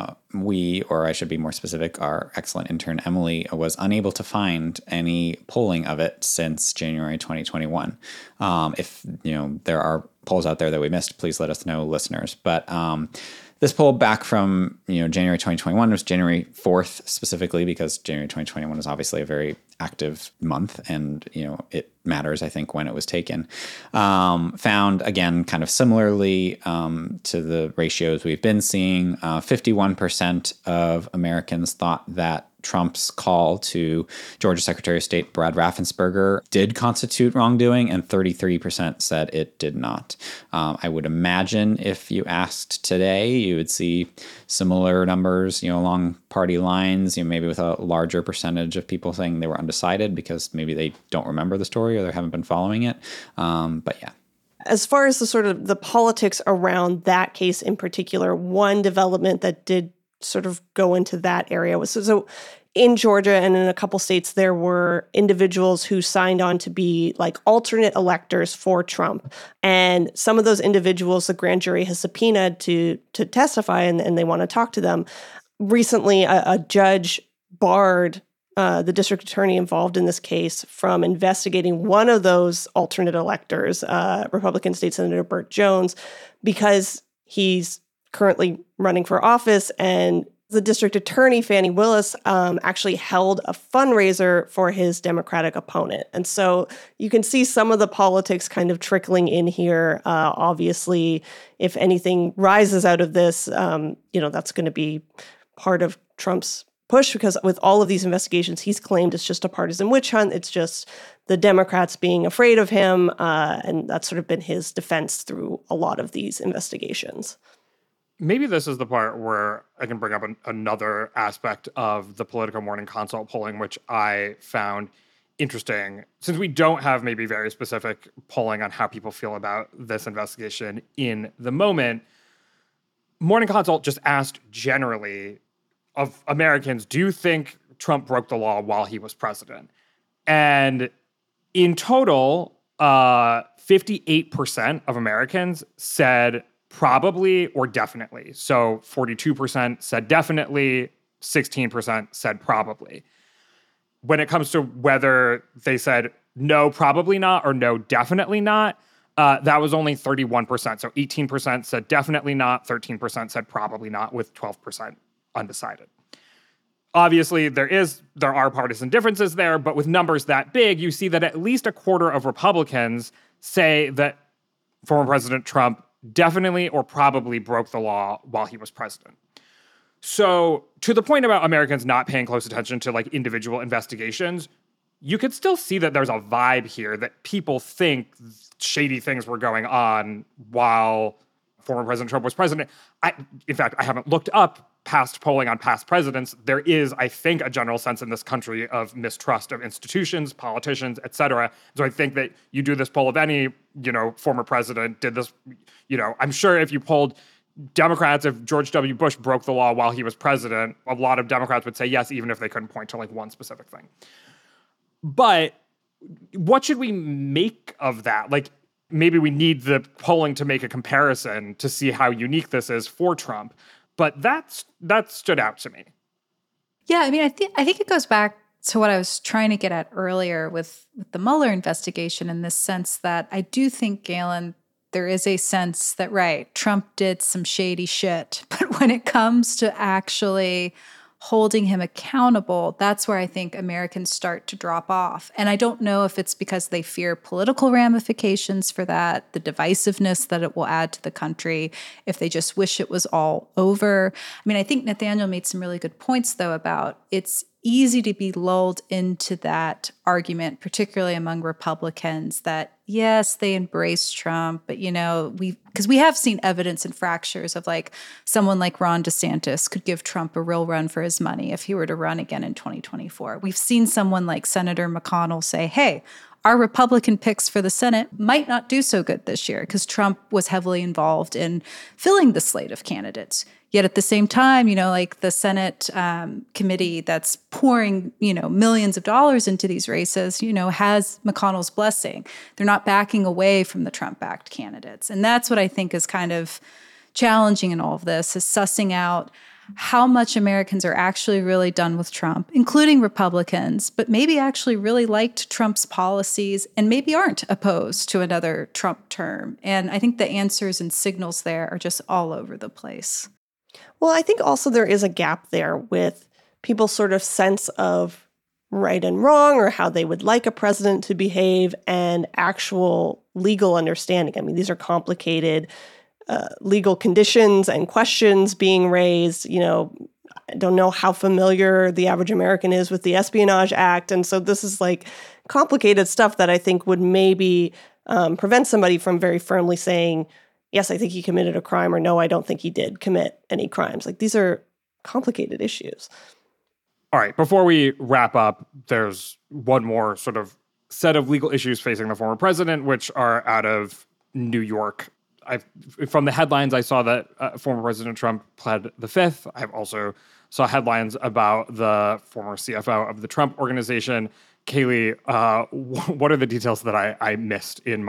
we, or I should be more specific, our excellent intern Emily was unable to find any polling of it since January 2021. If there are polls out there that we missed, please let us know, listeners. But this poll back from January 2021 was January 4th specifically because January 2021 is obviously a very active month and it matters, I think, when it was taken. Found, again, kind of similarly to the ratios we've been seeing, 51% of Americans thought that Trump's call to Georgia Secretary of State Brad Raffensperger did constitute wrongdoing, and 33% said it did not. I would imagine if you asked today, you would see similar numbers, along party lines, maybe with a larger percentage of people saying they were undecided because maybe they don't remember the story or they haven't been following it. But yeah. As far as the sort of the politics around that case in particular, one development that did sort of go into that area was so in Georgia and in a couple states, there were individuals who signed on to be alternate electors for Trump. And some of those individuals, the grand jury has subpoenaed to testify and they want to talk to them. Recently, a judge barred the district attorney involved in this case from investigating one of those alternate electors, Republican State Senator Burt Jones, because he's currently running for office, and the district attorney, Fani Willis, actually held a fundraiser for his Democratic opponent. And so you can see some of the politics kind of trickling in here. Obviously, if anything rises out of this, that's going to be part of Trump's push, because with all of these investigations, he's claimed it's just a partisan witch hunt. It's just the Democrats being afraid of him. And that's sort of been his defense through a lot of these investigations. Maybe this is the part where I can bring up another aspect of the Politico Morning Consult polling, which I found interesting. Since we don't have maybe very specific polling on how people feel about this investigation in the moment, Morning Consult just asked generally of Americans, do you think Trump broke the law while he was president? And in total, 58% of Americans said probably or definitely. So 42% said definitely, 16% said probably. When it comes to whether they said no, probably not, or no, definitely not, that was only 31%. So 18% said definitely not, 13% said probably not, with 12% undecided. Obviously, there are partisan differences there, but with numbers that big, you see that at least a quarter of Republicans say that former President Trump definitely or probably broke the law while he was president. So to the point about Americans not paying close attention to like individual investigations, you could still see that there's a vibe here that people think shady things were going on while former President Trump was president. In fact, I haven't looked up past polling on past presidents. There is, I think, a general sense in this country of mistrust of institutions, politicians, et cetera. So I think that you do this poll of any, former president did this, I'm sure if you polled Democrats, if George W. Bush broke the law while he was president, a lot of Democrats would say yes, even if they couldn't point to like one specific thing. But what should we make of that? Like, maybe we need the polling to make a comparison to see how unique this is for Trump. But that stood out to me. Yeah, I mean, I think it goes back to what I was trying to get at earlier with the Mueller investigation, in this sense that I do think, Galen, there is a sense that, right, Trump did some shady shit. But when it comes to actually holding him accountable, that's where I think Americans start to drop off. And I don't know if it's because they fear political ramifications for that, the divisiveness that it will add to the country, if they just wish it was all over. I mean, I think Nathaniel made some really good points, though, about it's easy to be lulled into that argument, particularly among Republicans, that yes, they embrace Trump, but because we have seen evidence and fractures of like someone like Ron DeSantis could give Trump a real run for his money if he were to run again in 2024. We've seen someone like Senator McConnell say, hey, our Republican picks for the Senate might not do so good this year because Trump was heavily involved in filling the slate of candidates. Yet at the same time, like the Senate committee that's pouring, millions of dollars into these races, has McConnell's blessing. They're not backing away from the Trump-backed candidates. And that's what I think is kind of challenging in all of this, is sussing out how much Americans are actually really done with Trump, including Republicans, but maybe actually really liked Trump's policies and maybe aren't opposed to another Trump term. And I think the answers and signals there are just all over the place. Well, I think also there is a gap there with people's sort of sense of right and wrong, or how they would like a president to behave, and actual legal understanding. I mean, these are complicated legal conditions and questions being raised. I don't know how familiar the average American is with the Espionage Act. And so this is like complicated stuff that I think would maybe prevent somebody from very firmly saying, yes, I think he committed a crime, or no, I don't think he did commit any crimes. Like, these are complicated issues. All right, before we wrap up, there's one more sort of set of legal issues facing the former president, which are out of New York. From the headlines, I saw that former President Trump pled the Fifth. I've also saw headlines about the former CFO of the Trump Organization. Kaylee, what are the details that I missed in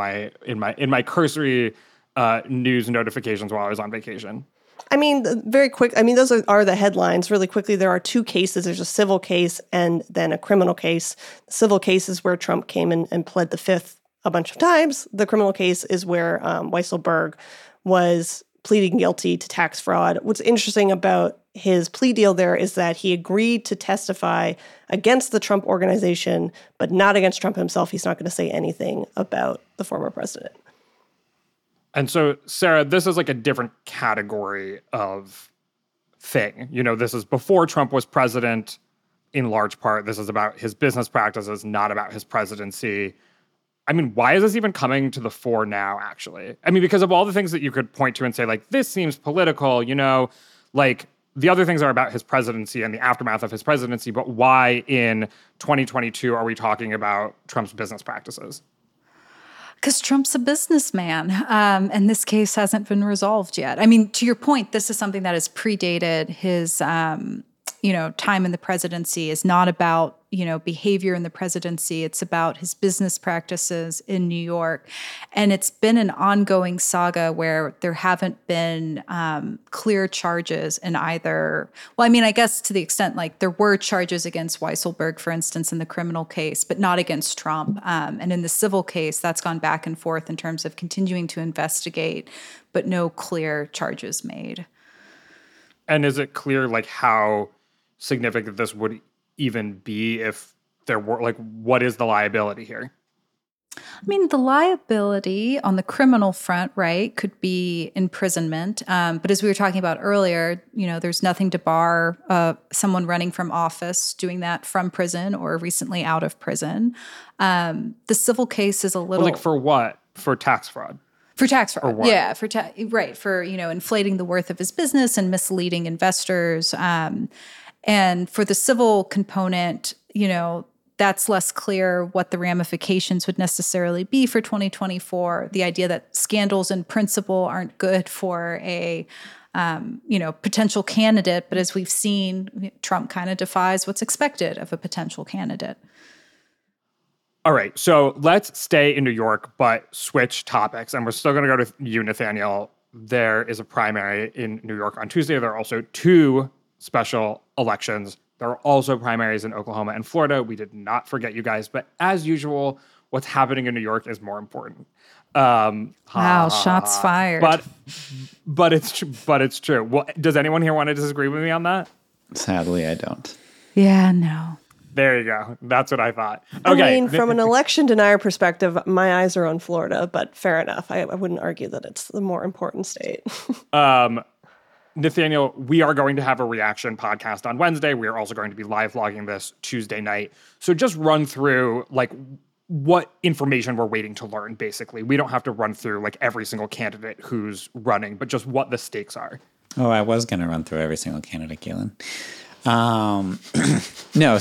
my cursory news notifications while I was on vacation? I mean, very quick. I mean, those are the headlines. Really quickly, there are two cases. There's a civil case and then a criminal case. The civil case is where Trump came and pled the Fifth a bunch of times. The criminal case is where Weisselberg was pleading guilty to tax fraud. What's interesting about his plea deal there is that he agreed to testify against the Trump Organization, but not against Trump himself. He's not going to say anything about the former president. And so, Sarah, this is like a different category of thing. This is before Trump was president, in large part. This is about his business practices, not about his presidency. I mean, why is this even coming to the fore now, actually? I mean, because of all the things that you could point to and say, like, this seems political, like the other things are about his presidency and the aftermath of his presidency, but why in 2022 are we talking about Trump's business practices? Because Trump's a businessman, and this case hasn't been resolved yet. I mean, to your point, this is something that has predated his time in the presidency is not about, behavior in the presidency. It's about his business practices in New York. And it's been an ongoing saga where there haven't been clear charges in either. Well, I mean, I guess to the extent like there were charges against Weisselberg, for instance, in the criminal case, but not against Trump. And in the civil case, that's gone back and forth in terms of continuing to investigate, but no clear charges made. And is it clear like how significant this would even be if there were like what is the liability here? I mean, the liability on the criminal front, right, could be imprisonment. But as we were talking about earlier, there's nothing to bar someone running from office doing that from prison or recently out of prison. The civil case is a little like for what? For tax fraud. For tax fraud, yeah, for inflating the worth of his business and misleading investors, and for the civil component, that's less clear what the ramifications would necessarily be for 2024. The idea that scandals in principle aren't good for a potential candidate, but as we've seen, Trump kind of defies what's expected of a potential candidate. All right, so let's stay in New York, but switch topics. And we're still going to go to you, Nathaniel. There is a primary in New York on Tuesday. There are also 2 special elections. There are also primaries in Oklahoma and Florida. We did not forget you guys. But as usual, what's happening in New York is more important. Wow, shots fired. But it's true. Well, does anyone here want to disagree with me on that? Sadly, I don't. Yeah, no. There you go. That's what I thought. Okay. I mean, from an election denier perspective, my eyes are on Florida, but fair enough. I wouldn't argue that it's the more important state. Nathaniel, we are going to have a reaction podcast on Wednesday. We are also going to be live vlogging this Tuesday night. So just run through like what information we're waiting to learn, basically. We don't have to run through like every single candidate who's running, but just what the stakes are. Oh, I was going to run through every single candidate, Galen. No,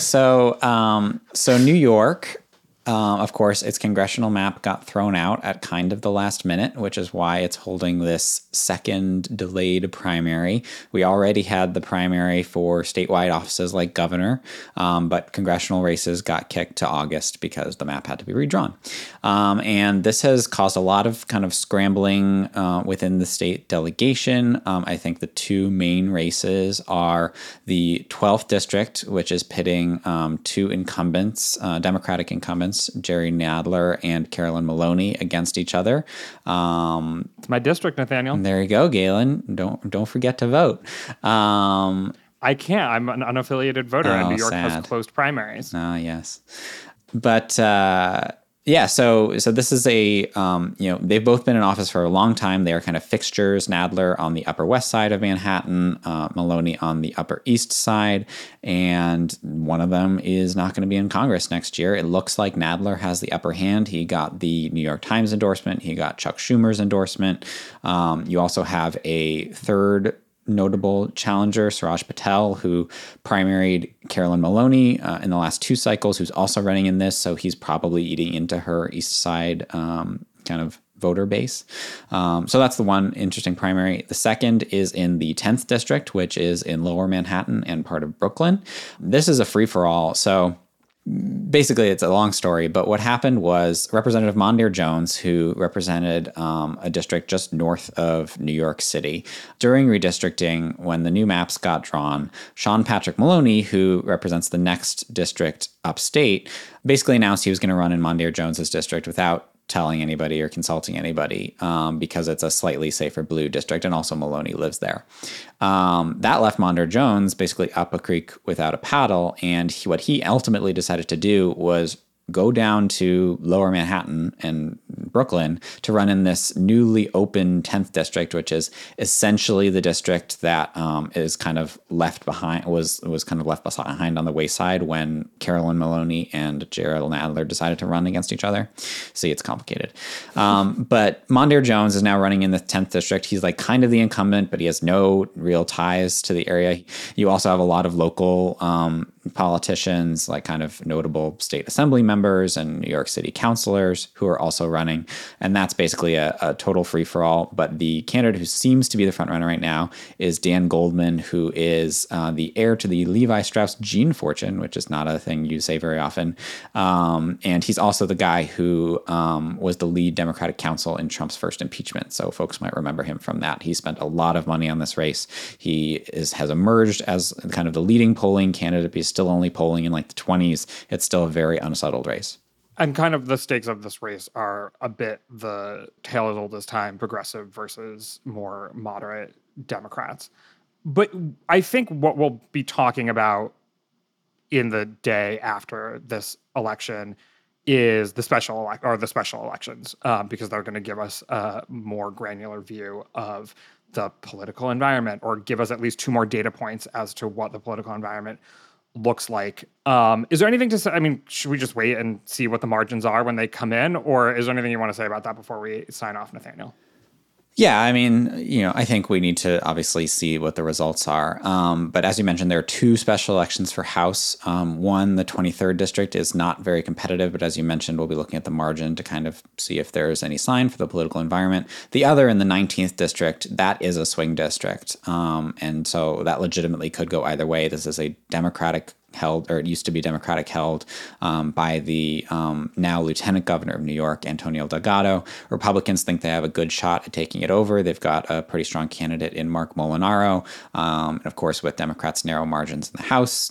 so New York, of course, its congressional map got thrown out at kind of the last minute, which is why it's holding this second delayed primary. We already had the primary for statewide offices like governor, but congressional races got kicked to August because the map had to be redrawn. And this has caused a lot of kind of scrambling within the state delegation. I think the 2 main races are the 12th district, which is pitting 2 incumbents, Democratic incumbents, Jerry Nadler and Carolyn Maloney, against each other. It's my district, Nathaniel. There you go, Galen. Don't forget to vote. I can't. I'm an unaffiliated voter, and New York sad. has closed primaries. Oh, yes. But yeah, so this is a, they've both been in office for a long time. They are kind of fixtures. Nadler on the Upper West Side of Manhattan, Maloney on the Upper East Side, and one of them is not going to be in Congress next year. It looks like Nadler has the upper hand. He got the New York Times endorsement. He got Chuck Schumer's endorsement. You also have a third notable challenger, Suraj Patel, who primaried Carolyn Maloney in the last 2 cycles, who's also running in this. So he's probably eating into her East Side kind of voter base. So that's the one interesting primary. The second is in the 10th district, which is in Lower Manhattan and part of Brooklyn. This is a free-for-all. So basically, it's a long story, but what happened was Representative Mondaire Jones, who represented a district just north of New York City, during redistricting, when the new maps got drawn, Sean Patrick Maloney, who represents the next district upstate, basically announced he was going to run in Mondaire Jones's district without telling anybody or consulting anybody because it's a slightly safer blue district, and also Maloney lives there. That left Mondaire Jones basically up a creek without a paddle, and what he ultimately decided to do was go down to Lower Manhattan and Brooklyn to run in this newly open 10th district, which is essentially the district that is kind of left behind, was kind of left behind on the wayside when Carolyn Maloney and Jerry Nadler decided to run against each other. See, it's complicated. But Mondaire Jones is now running in the 10th district. He's like kind of the incumbent, but he has no real ties to the area. You also have a lot of local politicians, like kind of notable state assembly members and New York City councilors who are also running. And that's basically a total free-for-all. But the candidate who seems to be the front runner right now is Dan Goldman, who is the heir to the Levi Strauss gene fortune, which is not a thing you say very often. And he's also the guy who was the lead Democratic counsel in Trump's first impeachment. So folks might remember him from that. He spent a lot of money on this race. He has emerged as kind of the leading polling candidate, but he's still only polling in like the 20s. It's still a very unsettled race. And kind of the stakes of this race are a bit the tale as old as time, progressive versus more moderate Democrats. But I think what we'll be talking about in the day after this election is the special elections, because they're going to give us a more granular view of the political environment, or give us at least 2 more data points as to what the political environment looks like. Is there anything to say? I mean, should we just wait and see what the margins are when they come in, or is there anything you want to say about that before we sign off, Nathaniel? Yeah, I mean, I think we need to obviously see what the results are. But as you mentioned, there are 2 special elections for House. One, the 23rd district, is not very competitive, but as you mentioned, we'll be looking at the margin to kind of see if there's any sign for the political environment. The other, in the 19th district, that is a swing district. And so that legitimately could go either way. This is a Democratic held, or it used to be Democratic held, by the now Lieutenant Governor of New York, Antonio Delgado. Republicans think they have a good shot at taking it over. They've got a pretty strong candidate in Mark Molinaro. And of course, with Democrats' narrow margins in the House,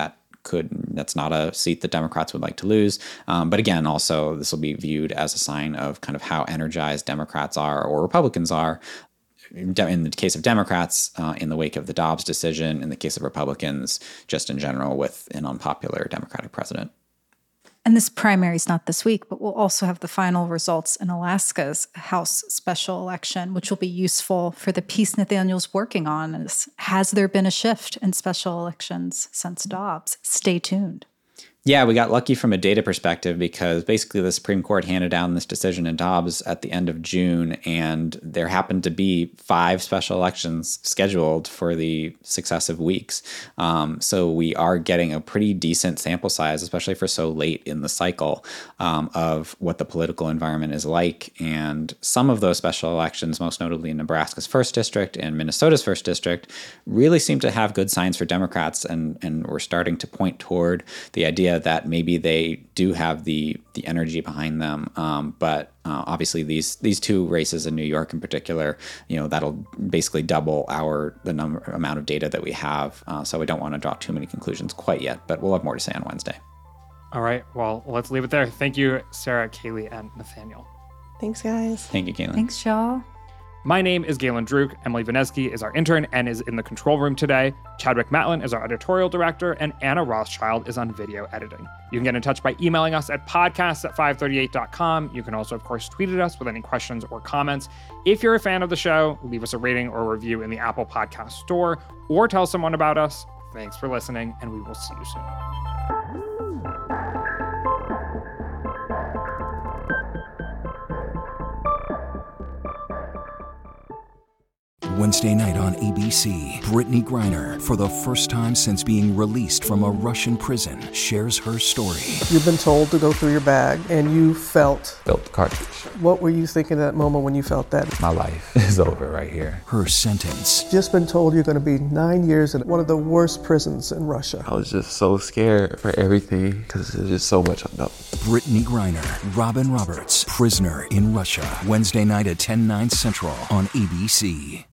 that's not a seat that Democrats would like to lose. But again, also, this will be viewed as a sign of kind of how energized Democrats are, or Republicans are. In the case of Democrats, in the wake of the Dobbs decision, in the case of Republicans, just in general with an unpopular Democratic president. And this primary is not this week, but we'll also have the final results in Alaska's House special election, which will be useful for the piece Nathaniel's working on. Has there been a shift in special elections since Dobbs? Stay tuned. Yeah, we got lucky from a data perspective because basically the Supreme Court handed down this decision in Dobbs at the end of June, and there happened to be 5 special elections scheduled for the successive weeks. So we are getting a pretty decent sample size, especially for so late in the cycle, of what the political environment is like. And some of those special elections, most notably in Nebraska's 1st district and Minnesota's 1st district, really seem to have good signs for Democrats, and we're starting to point toward the idea that maybe they do have the energy behind them. But obviously these 2 races in New York in particular, that'll basically double the amount of data that we have. So we don't want to draw too many conclusions quite yet, but we'll have more to say on Wednesday. All right. Well, let's leave it there. Thank you, Sarah, Kaylee, and Nathaniel. Thanks, guys. Thank you, Caitlin. Thanks, y'all. My name is Galen Druk. Emily Vinesky is our intern and is in the control room today. Chadwick Matlin is our editorial director, and Anna Rothschild is on video editing. You can get in touch by emailing us at podcasts@538.com. You can also, of course, tweet at us with any questions or comments. If you're a fan of the show, leave us a rating or a review in the Apple Podcast Store, or tell someone about us. Thanks for listening, and we will see you soon. Wednesday night on ABC, Brittany Griner, for the first time since being released from a Russian prison, shares her story. You've been told to go through your bag, and you felt Felt the cartridge. What were you thinking at that moment when you felt that? My life is over right here. Her sentence. Just been told you're going to be 9 years in one of the worst prisons in Russia. I was just so scared for everything because there's just so much unknown. Brittany Griner, Robin Roberts, Prisoner in Russia. Wednesday night at 10/9 Central on ABC.